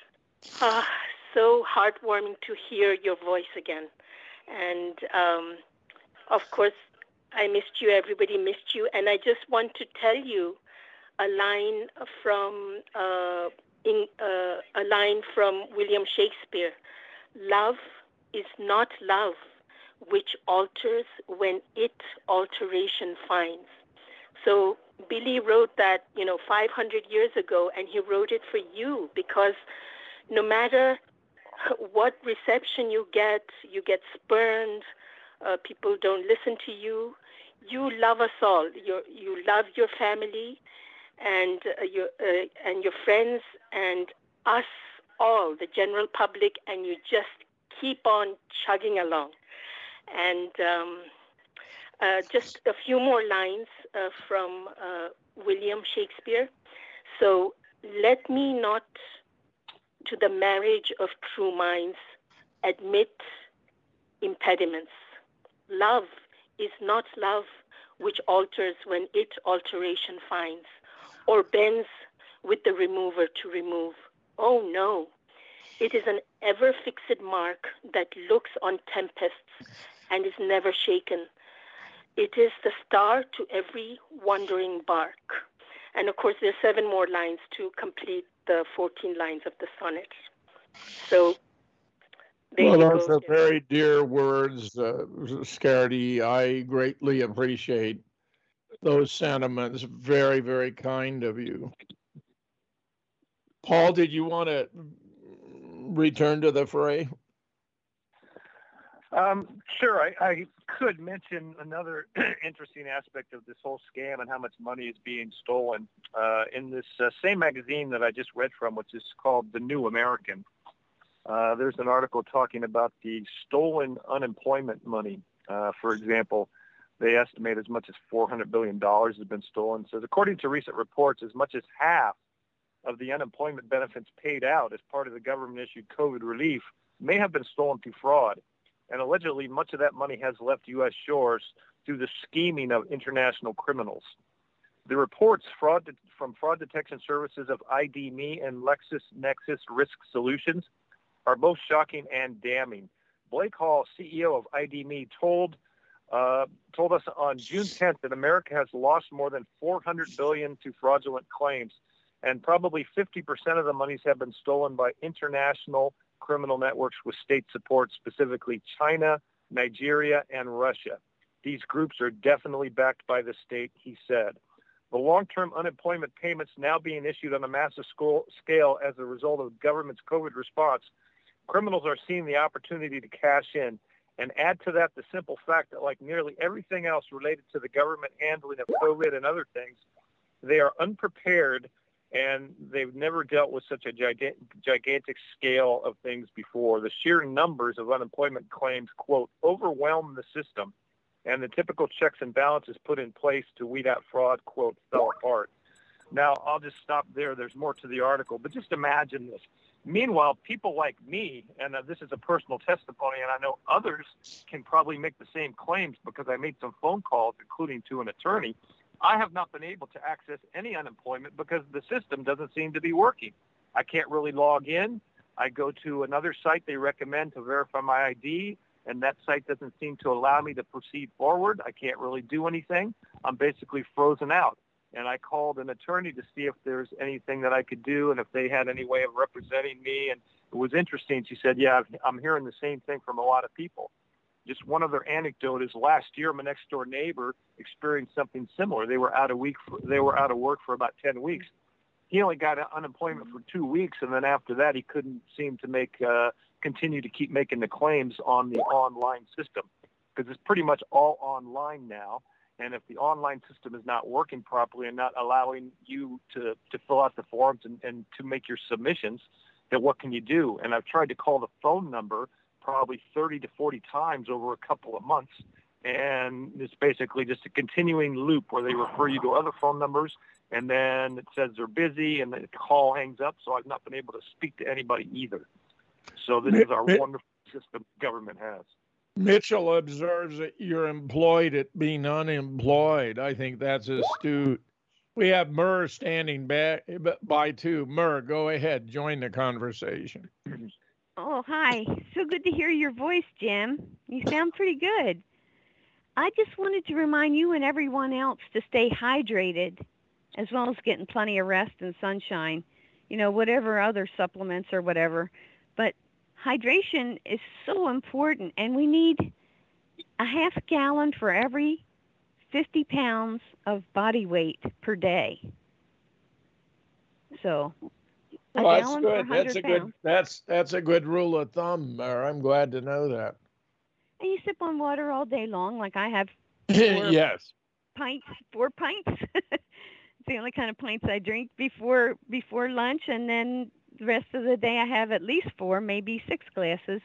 so heartwarming to hear your voice again. And, of course, I missed you. Everybody missed you. And I just want to tell you a line from a line from William Shakespeare. Love is not love, which alters when it alteration finds. So Billy wrote that, 500 years ago, and he wrote it for you because no matter what reception you get spurned, people don't listen to you. You love us all. You love your family and your friends and us all, the general public, and you just keep on chugging along. And just a few more lines from William Shakespeare. So, let me not to the marriage of true minds admit impediments. Love is not love which alters when it alteration finds, or bends with the remover to remove. Oh no, it is an ever-fixed mark that looks on tempests and is never shaken. It is the star to every wandering bark. And of course, there's 7 more lines to complete the 14 lines of the sonnet. So, well, those are very dear words, Scardy. I greatly appreciate those sentiments. Very, very kind of you. Paul, did you want to return to the fray? Sure. I could mention another interesting aspect of this whole scam and how much money is being stolen. In this same magazine that I just read from, which is called The New American, there's an article talking about the stolen unemployment money. For example, they estimate as much as $400 billion has been stolen. It says, according to recent reports, as much as half of the unemployment benefits paid out as part of the government-issued COVID relief may have been stolen through fraud. And allegedly, much of that money has left U.S. shores through the scheming of international criminals. The reports from Fraud Detection Services of ID.me and LexisNexis Risk Solutions are both shocking and damning. Blake Hall, CEO of ID.me, told us on June 10th that America has lost more than $400 billion to fraudulent claims, and probably 50% of the monies have been stolen by international criminal networks with state support, specifically China, Nigeria, and Russia. These groups are definitely backed by the state, he said. The long-term unemployment payments now being issued on a massive scale as a result of the government's COVID response, criminals are seeing the opportunity to cash in. And add to that the simple fact that, like nearly everything else related to the government handling of COVID and other things, they are unprepared and they've never dealt with such a gigantic scale of things before. The sheer numbers of unemployment claims, quote, overwhelm the system, and the typical checks and balances put in place to weed out fraud, quote, fell apart. Now, I'll just stop there. There's more to the article, but just imagine this. Meanwhile, people like me, and this is a personal testimony, and I know others can probably make the same claims because I made some phone calls, including to an attorney. I have not been able to access any unemployment because the system doesn't seem to be working. I can't really log in. I go to another site they recommend to verify my ID, and that site doesn't seem to allow me to proceed forward. I can't really do anything. I'm basically frozen out. And I called an attorney to see if there's anything that I could do and if they had any way of representing me. And it was interesting. She said, yeah, I'm hearing the same thing from a lot of people. Just one other anecdote is last year, my next door neighbor experienced something similar. They were out of work for about 10 weeks. He only got unemployment for 2 weeks, and then after that, he couldn't seem to continue to keep making the claims on the online system because it's pretty much all online now. And if the online system is not working properly and not allowing you to fill out the forms and to make your submissions, then what can you do? And I've tried to call the phone number probably 30 to 40 times over a couple of months. And it's basically just a continuing loop where they refer you to other phone numbers, and then it says they're busy, and the call hangs up. So I've not been able to speak to anybody either. So this is our wonderful system government has. Mitchell observes that you're employed at being unemployed. I think that's astute. We have Murr standing by too. Murr, go ahead. Join the conversation. Oh, hi. So good to hear your voice, Jim. You sound pretty good. I just wanted to remind you and everyone else to stay hydrated, as well as getting plenty of rest and sunshine. whatever other supplements or whatever. But hydration is so important, and we need a half gallon for every 50 pounds of body weight per day. So a Well, that's gallon good. per 100 pounds. That's a good rule of thumb, Mara. I'm glad to know that. And you sip on water all day long, like I have. Yes. 4 pints. It's the only kind of pints I drink before lunch, and then the rest of the day I have at least 4, maybe 6 glasses.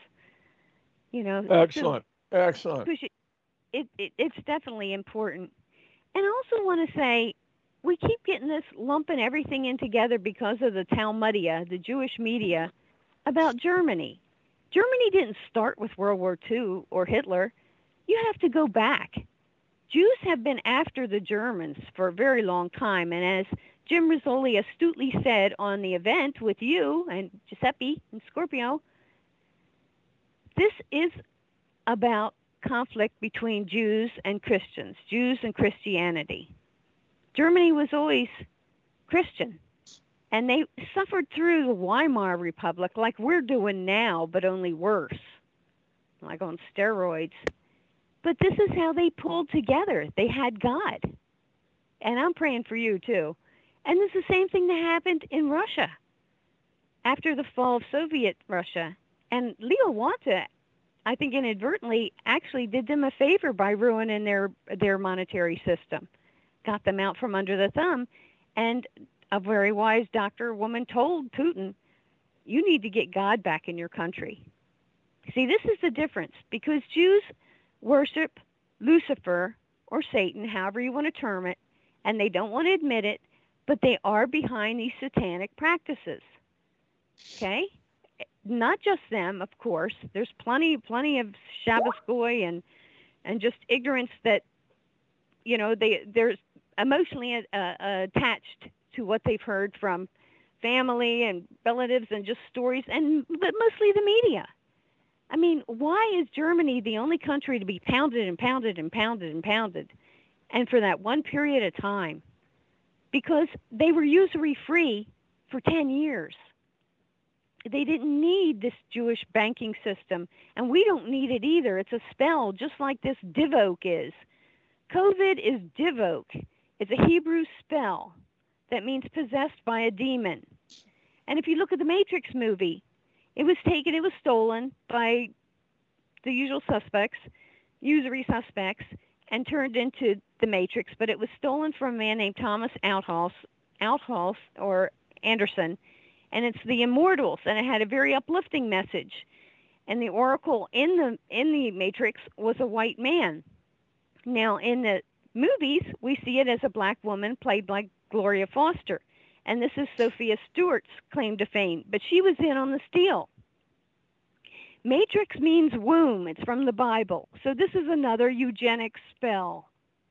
Excellent. Excellent. Because it's definitely important. And I also want to say, we keep getting this lumping everything in together because of the Talmudia, the Jewish media, about Germany. Germany didn't start with World War II or Hitler. You have to go back. Jews have been after the Germans for a very long time, and as Jim Rizzoli astutely said on the event with you and Giuseppe and Scorpio, this is about conflict between Jews and Christians, Jews and Christianity. Germany was always Christian, and they suffered through the Weimar Republic like we're doing now, but only worse, like on steroids. But this is how they pulled together. They had God. And I'm praying for you, too. And it's the same thing that happened in Russia after the fall of Soviet Russia. And Leo Wanta, I think inadvertently, actually did them a favor by ruining their monetary system. Got them out from under the thumb. And a very wise doctor woman told Putin, you need to get God back in your country. See, this is the difference, because Jews worship Lucifer or Satan, however you want to term it, and they don't want to admit it, but they are behind these satanic practices. Okay? Not just them, of course. There's plenty of Shabbos goy and just ignorance that, they're emotionally attached to what they've heard from family and relatives and just stories, but mostly the media. I mean, why is Germany the only country to be pounded and pounded and pounded and pounded, and for that one period of time? Because they were usury-free for 10 years. They didn't need this Jewish banking system, and we don't need it either. It's a spell, just like this Divok is. COVID is Divok. It's a Hebrew spell that means possessed by a demon. And if you look at the Matrix movie, it was stolen by the usual suspects, usury suspects, and turned into the Matrix. But it was stolen from a man named Thomas Althaus or Anderson, and it's the Immortals, and it had a very uplifting message. And the Oracle in the Matrix was a white man. Now in the movies, we see it as a black woman played by Gloria Foster. And this is Sophia Stewart's claim to fame, but she was in on the steal. Matrix means womb. It's from the Bible. So this is another eugenic spell.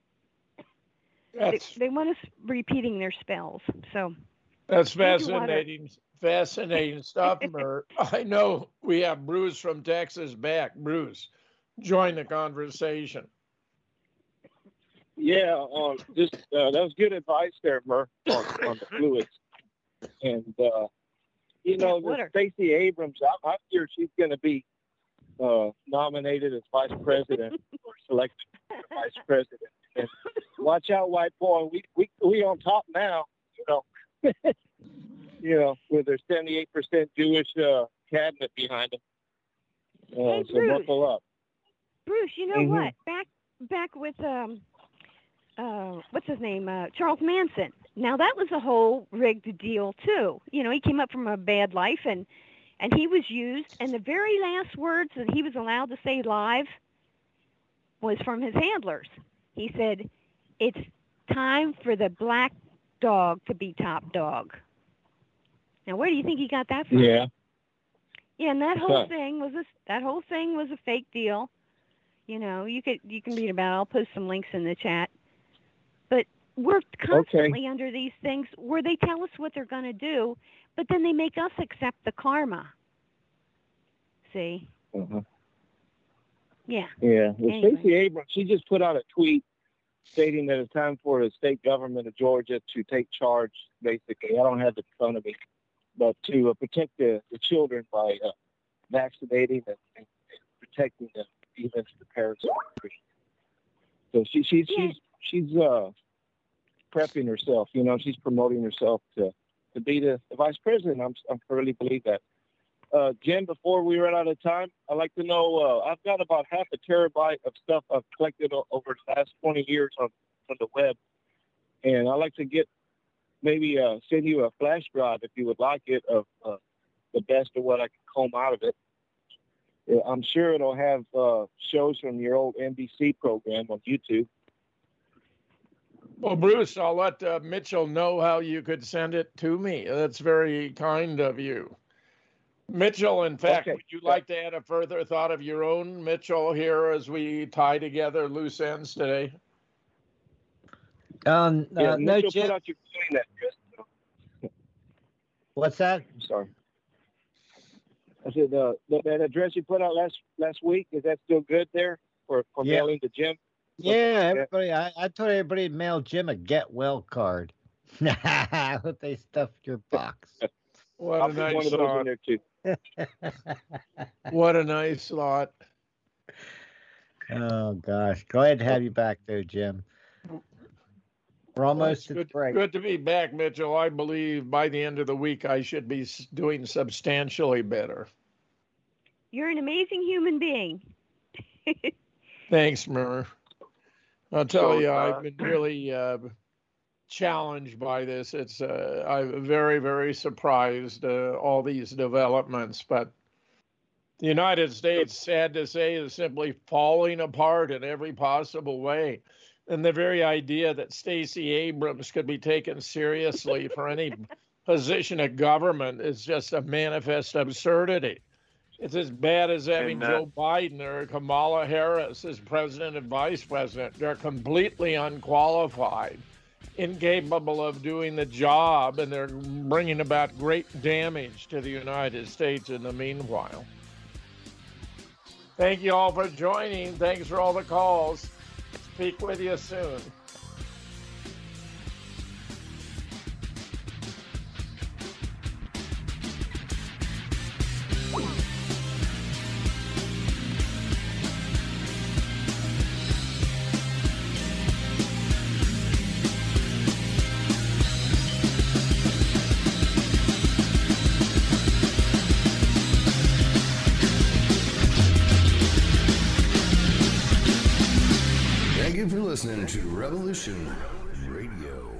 They want us repeating their spells. So that's fascinating. Fascinating stuff, Mer. I know we have Bruce from Texas back. Bruce, join the conversation. Yeah, that was good advice there, Mer, on the fluids. And, Stacey Abrams, I'm sure she's going to be nominated as vice president or selected as vice president. And watch out, white boy. We on top now, with their 78% Jewish cabinet behind them. Hey, so Bruce. buckle up. Bruce, you know what? Back with what's his name? Charles Manson. Now that was a whole rigged deal too. He came up from a bad life and he was used, and the very last words that he was allowed to say live was from his handlers. He said, "It's time for the black dog to be top dog." Now where do you think he got that from? Yeah. Yeah, and that whole thing was a fake deal. You can read about it. I'll post some links in the chat. But we're constantly under these things where they tell us what they're going to do, but then they make us accept the karma. See? Uh-huh. Yeah. Yeah. Well, Anyway. Stacey Abrams, she just put out a tweet stating that it's time for the state government of Georgia to take charge, basically. I don't have it in front of me. but to protect the children by vaccinating and protecting them, even if the parents are Christian. So she's prepping herself. You know, she's promoting herself to be the vice president. I really believe that. Jim, before we run out of time, I'd like to know, I've got about half a terabyte of stuff I've collected over the last 20 years on the web. And I'd like to send you a flash drive, if you would like it, of the best of what I can comb out of it. I'm sure it'll have shows from your old NBC program on YouTube. Well, Bruce, I'll let Mitchell know how you could send it to me. That's very kind of you. Mitchell, in fact, would you like to add a further thought of your own, Mitchell, here as we tie together loose ends today? No, Mitchell, Jim. Put out your email address. What's that? I'm sorry. I said that address you put out last week, is that still good there for mailing to Jim? Yeah, everybody. I told everybody to mail Jim a get well card. What they stuffed your box. What a nice one of those in there too. What a nice thought. Oh gosh, glad to have you back there, Jim. We're almost at break. Good to be back, Mitchell. I believe by the end of the week I should be doing substantially better. You're an amazing human being. Thanks, Myrrh. I'll tell you, I've been really challenged by this. I'm very, very surprised all these developments. But the United States, sad to say, is simply falling apart in every possible way. And the very idea that Stacey Abrams could be taken seriously for any position of government is just a manifest absurdity. It's as bad as having Joe Biden or Kamala Harris as president and vice president. They're completely unqualified, incapable of doing the job, and they're bringing about great damage to the United States in the meanwhile. Thank you all for joining. Thanks for all the calls. Speak with you soon. Thank you for listening to Revolution Radio.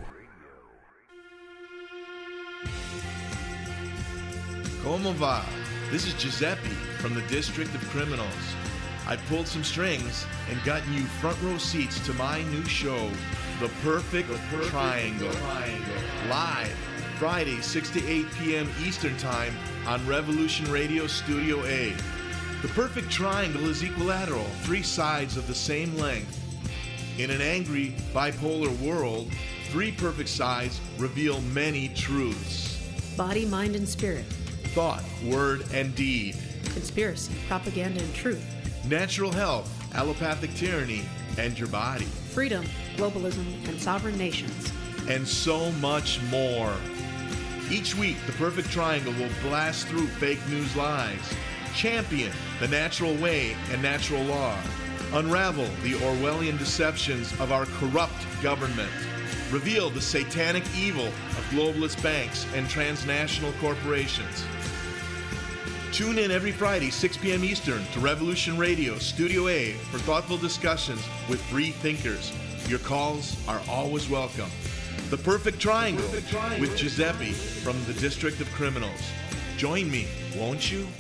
Como va? This is Giuseppe from the District of Criminals. I pulled some strings and gotten you front row seats to my new show, The Perfect Triangle. Live, Friday, 6 to 8 p.m. Eastern Time on Revolution Radio Studio A. The Perfect Triangle is equilateral, 3 sides of the same length. In an angry, bipolar world, 3 perfect sides reveal many truths. Body, mind, and spirit. Thought, word, and deed. Conspiracy, propaganda, and truth. Natural health, allopathic tyranny, and your body. Freedom, globalism, and sovereign nations. And so much more. Each week, the Perfect Triangle will blast through fake news lies, champion the natural way and natural law, unravel the Orwellian deceptions of our corrupt government, reveal the satanic evil of globalist banks and transnational corporations. Tune in every Friday, 6 p.m. Eastern to Revolution Radio Studio A for thoughtful discussions with free thinkers. Your calls are always welcome. The Perfect Triangle with Giuseppe from the District of Criminals. Join me, won't you?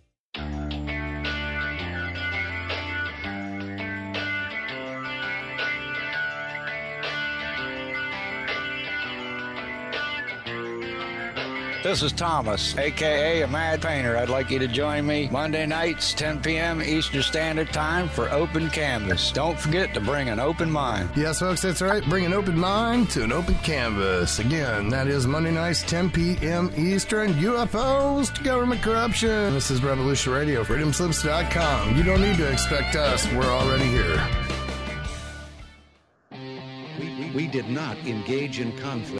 This is Thomas, a.k.a. a Mad Painter. I'd like you to join me Monday nights, 10 p.m. Eastern Standard Time for Open Canvas. Don't forget to bring an open mind. Yes, folks, that's right. Bring an open mind to an open canvas. Again, that is Monday nights, 10 p.m. Eastern. UFOs to government corruption. This is Revolution Radio, freedomslips.com. You don't need to expect us. We're already here. We did not engage in conflict.